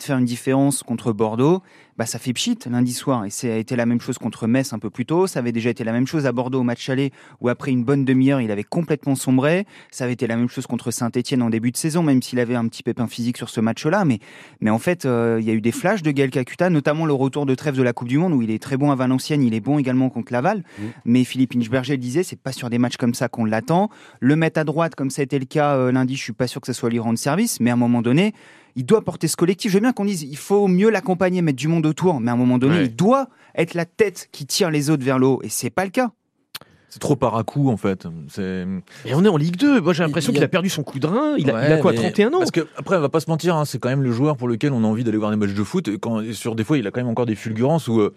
Speaker 5: faire une différence contre Bordeaux, ça fait pchit lundi soir. Et ça a été la même chose contre Metz un peu plus tôt. Ça avait déjà été la même chose à Bordeaux au match aller, où après une bonne demi-heure, il avait complètement sombré. Ça avait été la même chose contre Saint-Etienne en début de saison, même s'il avait un petit pépin physique sur ce match-là. Mais en fait, il y a eu des flashs de Gaël Kakuta, notamment le retour de trêve de la Coupe du Monde, où il est très bon à Valenciennes, il est bon également contre Laval. Mais Philippe Inchberger le disait, c'est pas sur des matchs comme ça qu'on l'attend. Le mettre à droite, comme ça a été le cas lundi, je suis pas sûr que ça soit lui rendre service, mais à un moment donné, il doit porter ce collectif. Je veux bien qu'on dise, il faut mieux l'accompagner, mettre du monde autour, mais à un moment donné, il doit être la tête qui tire les autres vers le haut, et c'est pas le cas.
Speaker 8: C'est trop par à coup, en fait.
Speaker 2: Et on est en Ligue 2. Moi, j'ai l'impression qu'il a perdu son coup de rein. Il a quoi, 31 ans?
Speaker 8: Parce que, après, on va pas se mentir, c'est quand même le joueur pour lequel on a envie d'aller voir des matchs de foot. Sur des fois, il a quand même encore des fulgurances ou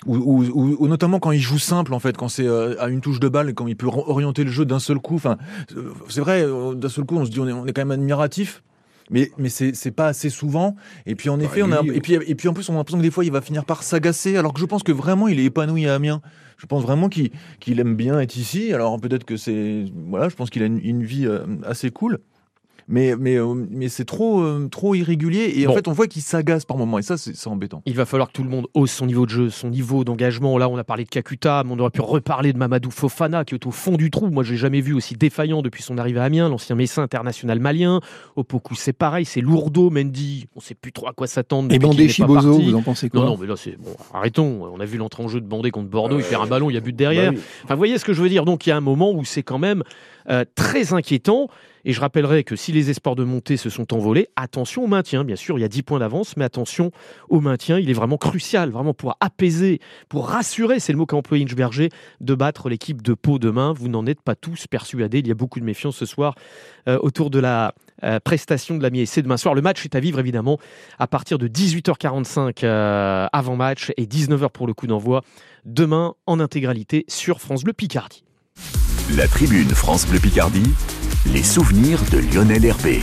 Speaker 8: notamment quand il joue simple, en fait, quand c'est à une touche de balle et quand il peut orienter le jeu d'un seul coup. Enfin, c'est vrai, d'un seul coup, on se dit, on est quand même admiratif. Mais c'est pas assez souvent. Et puis en effet, et puis en plus, on a l'impression que des fois, il va finir par s'agacer. Alors que je pense que vraiment, il est épanoui à Amiens. Je pense vraiment qu'il aime bien être ici. Alors peut-être que je pense qu'il a une vie assez cool. Mais c'est trop irrégulier et en fait on voit qu'il s'agace par moments et ça c'est embêtant.
Speaker 2: Il va falloir que tout le monde hausse son niveau de jeu, son niveau d'engagement. Là on a parlé de Kakuta, mais on aurait pu reparler de Mamadou Fofana qui est au fond du trou. Moi je l'ai jamais vu aussi défaillant depuis son arrivée à Amiens, l'ancien Messin international malien. Opoku c'est pareil, c'est lourdeau. Mendy, on sait plus trop à quoi s'attendre.
Speaker 10: Et Bandé Chibozo, vous en pensez quoi?
Speaker 2: Non mais là c'est bon, arrêtons. On a vu l'entrée en jeu de Bandé contre Bordeaux, il perd un ballon, il y a but derrière. Enfin vous voyez ce que je veux dire. Donc il y a un moment où c'est quand même très inquiétant. Et je rappellerai que si les espoirs de montée se sont envolés, attention au maintien. Bien sûr, il y a 10 points d'avance, mais attention au maintien. Il est vraiment crucial, vraiment pour apaiser, pour rassurer, c'est le mot qu'a employé Inchberger, de battre l'équipe de Pau demain. Vous n'en êtes pas tous persuadés. Il y a beaucoup de méfiance ce soir autour de la prestation de l'Amiens SC demain soir. Le match est à vivre évidemment à partir de 18h45 avant-match et 19h pour le coup d'envoi. Demain en intégralité sur France Bleu Picardie.
Speaker 3: La tribune France Bleu Picardie, les souvenirs de Lionel Herbé.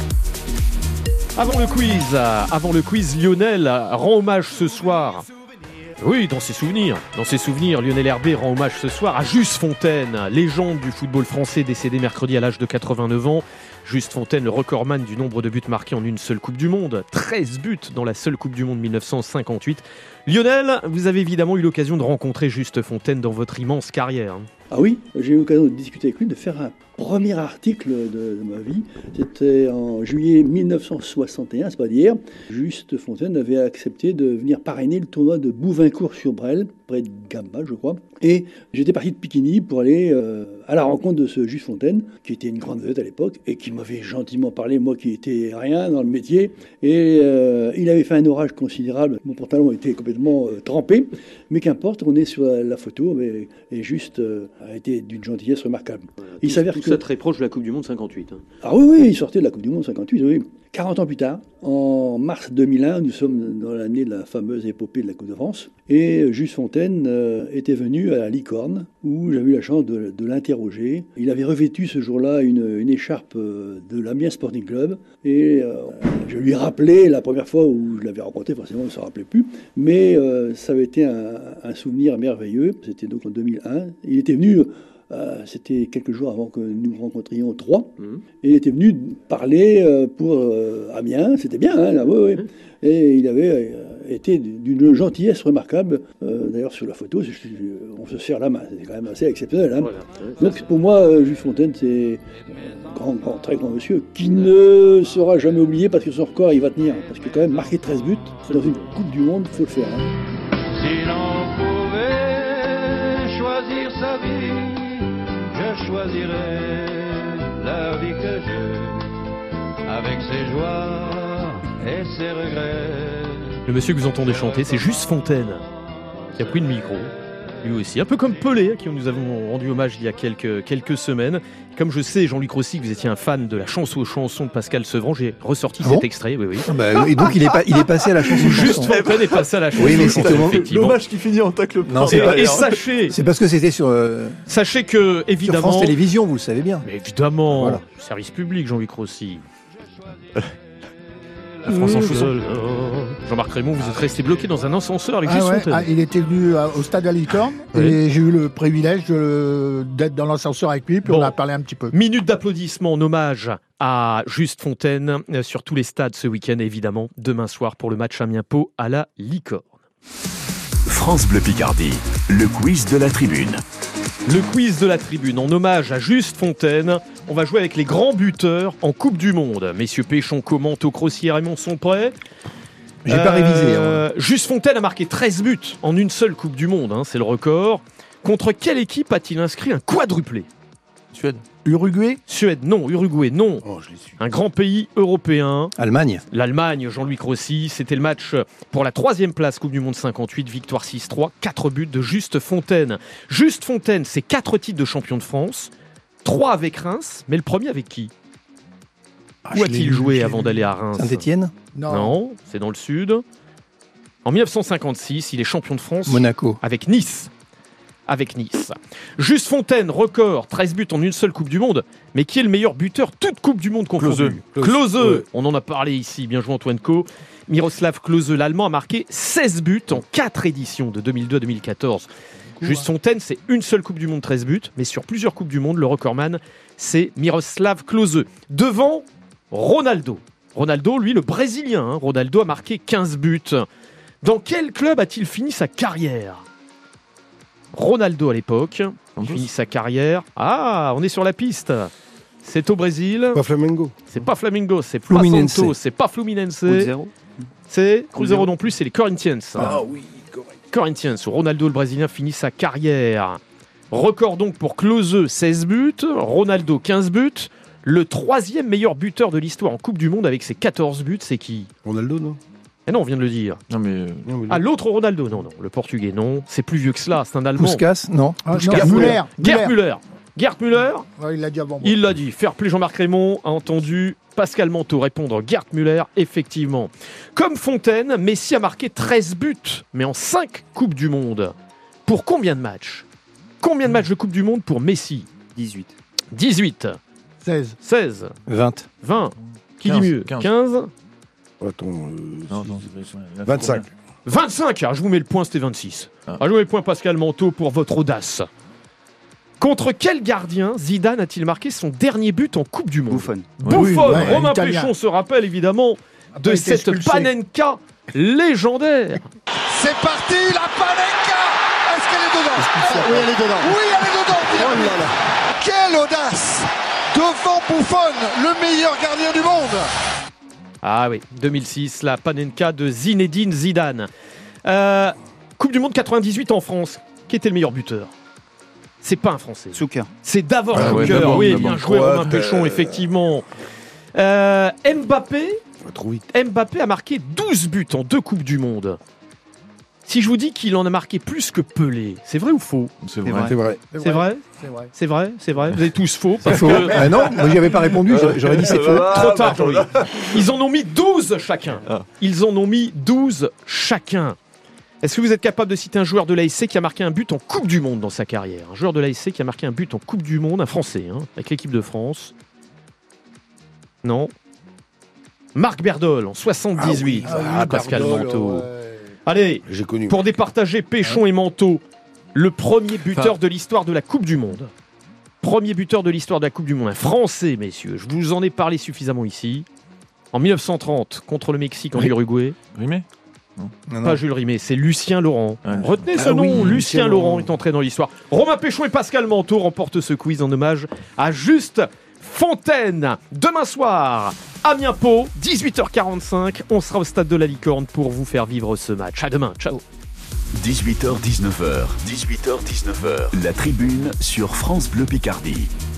Speaker 2: Avant le quiz, Lionel rend hommage ce soir. Oui, dans ses souvenirs, Lionel Herbé rend hommage ce soir à Juste Fontaine, légende du football français décédé mercredi à l'âge de 89 ans. Juste Fontaine, le recordman du nombre de buts marqués en une seule Coupe du Monde. 13 buts dans la seule Coupe du Monde 1958. Lionel, vous avez évidemment eu l'occasion de rencontrer Juste Fontaine dans votre immense carrière.
Speaker 14: Ah oui, j'ai eu l'occasion de discuter avec lui, de faire un premier article de ma vie. C'était en juillet 1961, c'est pas d'hier. Juste Fontaine avait accepté de venir parrainer le tournoi de Bouvincourt-sur-Brel, près de Gamba, je crois. Et j'étais parti de Piquigny pour aller à la rencontre de ce Juste Fontaine, qui était une grande vedette à l'époque, et qui m'avait gentiment parlé, moi qui étais rien dans le métier. Et il avait fait un orage considérable. Mon pantalon était complètement trempé. Mais qu'importe, on est sur la photo, et Juste a été d'une gentillesse remarquable.
Speaker 4: Il s'avère que ça très proche de la Coupe du Monde 58. Hein.
Speaker 14: Ah oui, il sortait de la Coupe du Monde 58, oui. 40 ans plus tard, en mars 2001, nous sommes dans l'année de la fameuse épopée de la Coupe de France, et Juste Fontaine était venu à la Licorne, où j'ai eu la chance de l'interroger. Il avait revêtu ce jour-là une écharpe de l'Amiens Sporting Club, et je lui ai rappelé la première fois où je l'avais rencontré, forcément il ne se rappelait plus, mais ça avait été un souvenir merveilleux. C'était donc en 2001. Il était venu... c'était quelques jours avant que nous rencontrions Troyes. Et il était venu parler pour Amiens. C'était bien, hein, là, oui. Et il avait été d'une gentillesse remarquable. D'ailleurs, sur la photo, on se serre la main. C'était quand même assez exceptionnel. Hein. Voilà. Donc, pour moi, Juste Fontaine, c'est un très grand monsieur qui ne sera jamais oublié parce que son record, il va tenir. Parce que quand même, marquer 13 buts dans une Coupe du Monde, il faut le faire. Hein.
Speaker 6: Si l'on pouvait choisir sa vie, je choisirai la vie que j'ai, avec ses joies et ses regrets.
Speaker 2: Le monsieur que vous entendez chanter, c'est Juste Fontaine, qui a pris le micro, lui aussi, un peu comme Pelé, à qui nous avons rendu hommage il y a quelques semaines. Comme je sais, Jean-Luc Rossi, que vous étiez un fan de la chanson de Pascal Sevran, j'ai ressorti cet extrait. Oui.
Speaker 10: Et donc il est passé à la chanson.
Speaker 2: Juste Fontaine est passé à la chanson.
Speaker 10: Oui, mais c'est
Speaker 8: l'hommage qui finit en tacle.
Speaker 10: Non,
Speaker 2: et sachez,
Speaker 10: c'est parce que c'était sur.
Speaker 2: Sachez que évidemment.
Speaker 10: Sur France Télévisions, vous le savez bien.
Speaker 2: Mais évidemment, voilà. Service public, Jean-Luc Rossi. Jean-Marc Raymond, vous êtes resté bloqué dans un ascenseur avec Juste Fontaine.
Speaker 11: Il était venu au stade à Licorne et j'ai eu le privilège d'être dans l'ascenseur avec lui, puis on a parlé un petit peu.
Speaker 2: Minute d'applaudissements en hommage à Juste Fontaine sur tous les stades ce week-end, évidemment, demain soir pour le match Amiens-Pau à la Licorne.
Speaker 3: France Bleu Picardie, le quiz de la tribune.
Speaker 2: Le quiz de la tribune en hommage à Juste Fontaine. On va jouer avec les grands buteurs en Coupe du Monde. Messieurs Péchon, Manteau, Crossier et Raymond sont prêts.
Speaker 10: J'ai pas révisé.
Speaker 2: Juste Fontaine a marqué 13 buts en une seule Coupe du Monde, c'est le record. Contre quelle équipe a-t-il inscrit un quadruplé ?
Speaker 8: Suède.
Speaker 11: Uruguay ?
Speaker 2: Suède, non. Uruguay, non. Un grand pays européen.
Speaker 10: Allemagne.
Speaker 2: L'Allemagne, Jean-Louis Crossi. C'était le match pour la 3e place Coupe du Monde 58. Victoire 6-3. 4 buts de Juste Fontaine. Juste Fontaine, c'est 4 titres de champion de France. 3 avec Reims. Mais le premier avec qui ? Où a-t-il joué avant d'aller à Reims ?
Speaker 10: Saint-Étienne ?
Speaker 2: Non, c'est dans le sud. En 1956, il est champion de France.
Speaker 10: Monaco.
Speaker 2: Avec Nice. Juste Fontaine, record, 13 buts en une seule Coupe du Monde. Mais qui est le meilleur buteur toute Coupe du Monde confondue ? Klose. Ouais. On en a parlé ici. Bien joué Antoine Co. Miroslav Klose, l'Allemand, a marqué 16 buts en 4 éditions de 2002 à 2014. Juste Fontaine, c'est une seule Coupe du Monde, 13 buts. Mais sur plusieurs Coupes du Monde, le recordman, c'est Miroslav Klose. Devant Ronaldo. Ronaldo, lui, le Brésilien. Ronaldo a marqué 15 buts. Dans quel club a-t-il fini sa carrière ? Ronaldo à l'époque, il finit sa carrière. Ah, on est sur la piste. C'est au Brésil.
Speaker 9: Pas Flamengo.
Speaker 2: C'est pas Flamengo, c'est pas
Speaker 10: Fluminense.
Speaker 2: Santos, c'est pas Fluminense.
Speaker 5: Cruzeiro.
Speaker 2: C'est Cruzeiro non plus, c'est les Corinthians.
Speaker 9: Ah oui, correct.
Speaker 2: Corinthians, où Ronaldo le Brésilien finit sa carrière. Record donc pour Klose, 16 buts. Ronaldo, 15 buts. Le 3e meilleur buteur de l'histoire en Coupe du Monde avec ses 14 buts, c'est qui ?
Speaker 9: Ronaldo, non ?
Speaker 2: Eh non, on vient de le dire.
Speaker 8: Non, mais.
Speaker 2: Ah, l'autre Ronaldo, non. Le Portugais, non. C'est plus vieux que cela, c'est un Allemand.
Speaker 10: Puskas, non.
Speaker 2: Gerd Müller. Gerd Müller.
Speaker 11: Ouais, il l'a dit avant moi.
Speaker 2: Il l'a dit. Fair play, Jean-Marc Raymond a entendu Pascal Manteau répondre Gerd Müller, effectivement. Comme Fontaine, Messi a marqué 13 buts, mais en 5 Coupes du Monde. Pour combien de matchs ? Combien de matchs de Coupe du Monde pour Messi ?
Speaker 5: 18.
Speaker 2: 18.
Speaker 11: 16.
Speaker 2: 16.
Speaker 10: 20.
Speaker 2: 20. Qui
Speaker 8: 15,
Speaker 2: dit mieux ? 15.
Speaker 9: Attends,
Speaker 8: Non,
Speaker 9: 25.
Speaker 2: 25. Ah, je vous mets le point, c'était 26. Ah, je vous mets le point Pascal Manteau pour votre audace. Contre quel gardien Zidane a-t-il marqué son dernier but en Coupe du Monde ?
Speaker 5: Buffon.
Speaker 2: Romain Péchon se rappelle évidemment de cette Panenka légendaire.
Speaker 23: C'est parti, la Panenka. Est-ce qu'elle est dedans ?
Speaker 21: Oui, elle est dedans.
Speaker 23: Oui, elle est dedans.
Speaker 21: Oh là là.
Speaker 23: Quelle audace devant Buffon, le meilleur gardien du monde.
Speaker 2: Ah oui, 2006, la Panenka de Zinedine Zidane. Coupe du Monde 98 en France. Qui était le meilleur buteur ? C'est pas un Français.
Speaker 5: Zucker.
Speaker 2: C'est Davor
Speaker 8: Ah ouais,
Speaker 2: Zucker.
Speaker 8: d'abord,
Speaker 2: Oui,
Speaker 8: d'abord.
Speaker 2: bien joué Romain Péchon, effectivement. Mbappé
Speaker 9: Trop vite.
Speaker 2: Mbappé a marqué 12 buts en 2 Coupes du Monde. Si je vous dis qu'il en a marqué plus que Pelé, c'est vrai ou faux ?
Speaker 8: C'est
Speaker 5: vrai.
Speaker 8: vrai.
Speaker 9: C'est vrai.
Speaker 2: C'est vrai ?
Speaker 11: C'est vrai.
Speaker 2: C'est vrai ? C'est vrai ? Vous avez tous faux.
Speaker 10: C'est faux. Ah non, moi j'y avais pas répondu, j'aurais dit c'est faux.
Speaker 2: Trop tard, Jean-Louis. Ils en ont mis 12 chacun. Ils en ont mis 12 chacun. Est-ce que vous êtes capable de citer un joueur de l'ASC qui a marqué un but en Coupe du Monde dans sa carrière ? Un joueur de l'ASC qui a marqué un but en Coupe du Monde, un Français, avec l'équipe de France. Non. Marc Berdol en 78. Pascal Manteau. Allez,
Speaker 9: J'ai connu.
Speaker 2: pour départager Péchon et Manteau, le premier buteur de l'histoire de la Coupe du Monde. Premier buteur de l'histoire de la Coupe du Monde. Un Français, messieurs. Je vous en ai parlé suffisamment ici. En 1930, contre le Mexique en Uruguay.
Speaker 8: Rimé ?
Speaker 2: Pas Jules Rimet, c'est Lucien Laurent.
Speaker 8: Ouais.
Speaker 2: Retenez ce nom, Lucien Laurent est entré dans l'histoire. Romain Péchon et Pascal Manteau remportent ce quiz en hommage à Juste Fontaine. Demain soir, Amiens-Pau, 18h45. On sera au stade de la Licorne pour vous faire vivre ce match. À demain, ciao.
Speaker 3: 18h-19h. 18h-19h. La tribune sur France Bleu Picardie.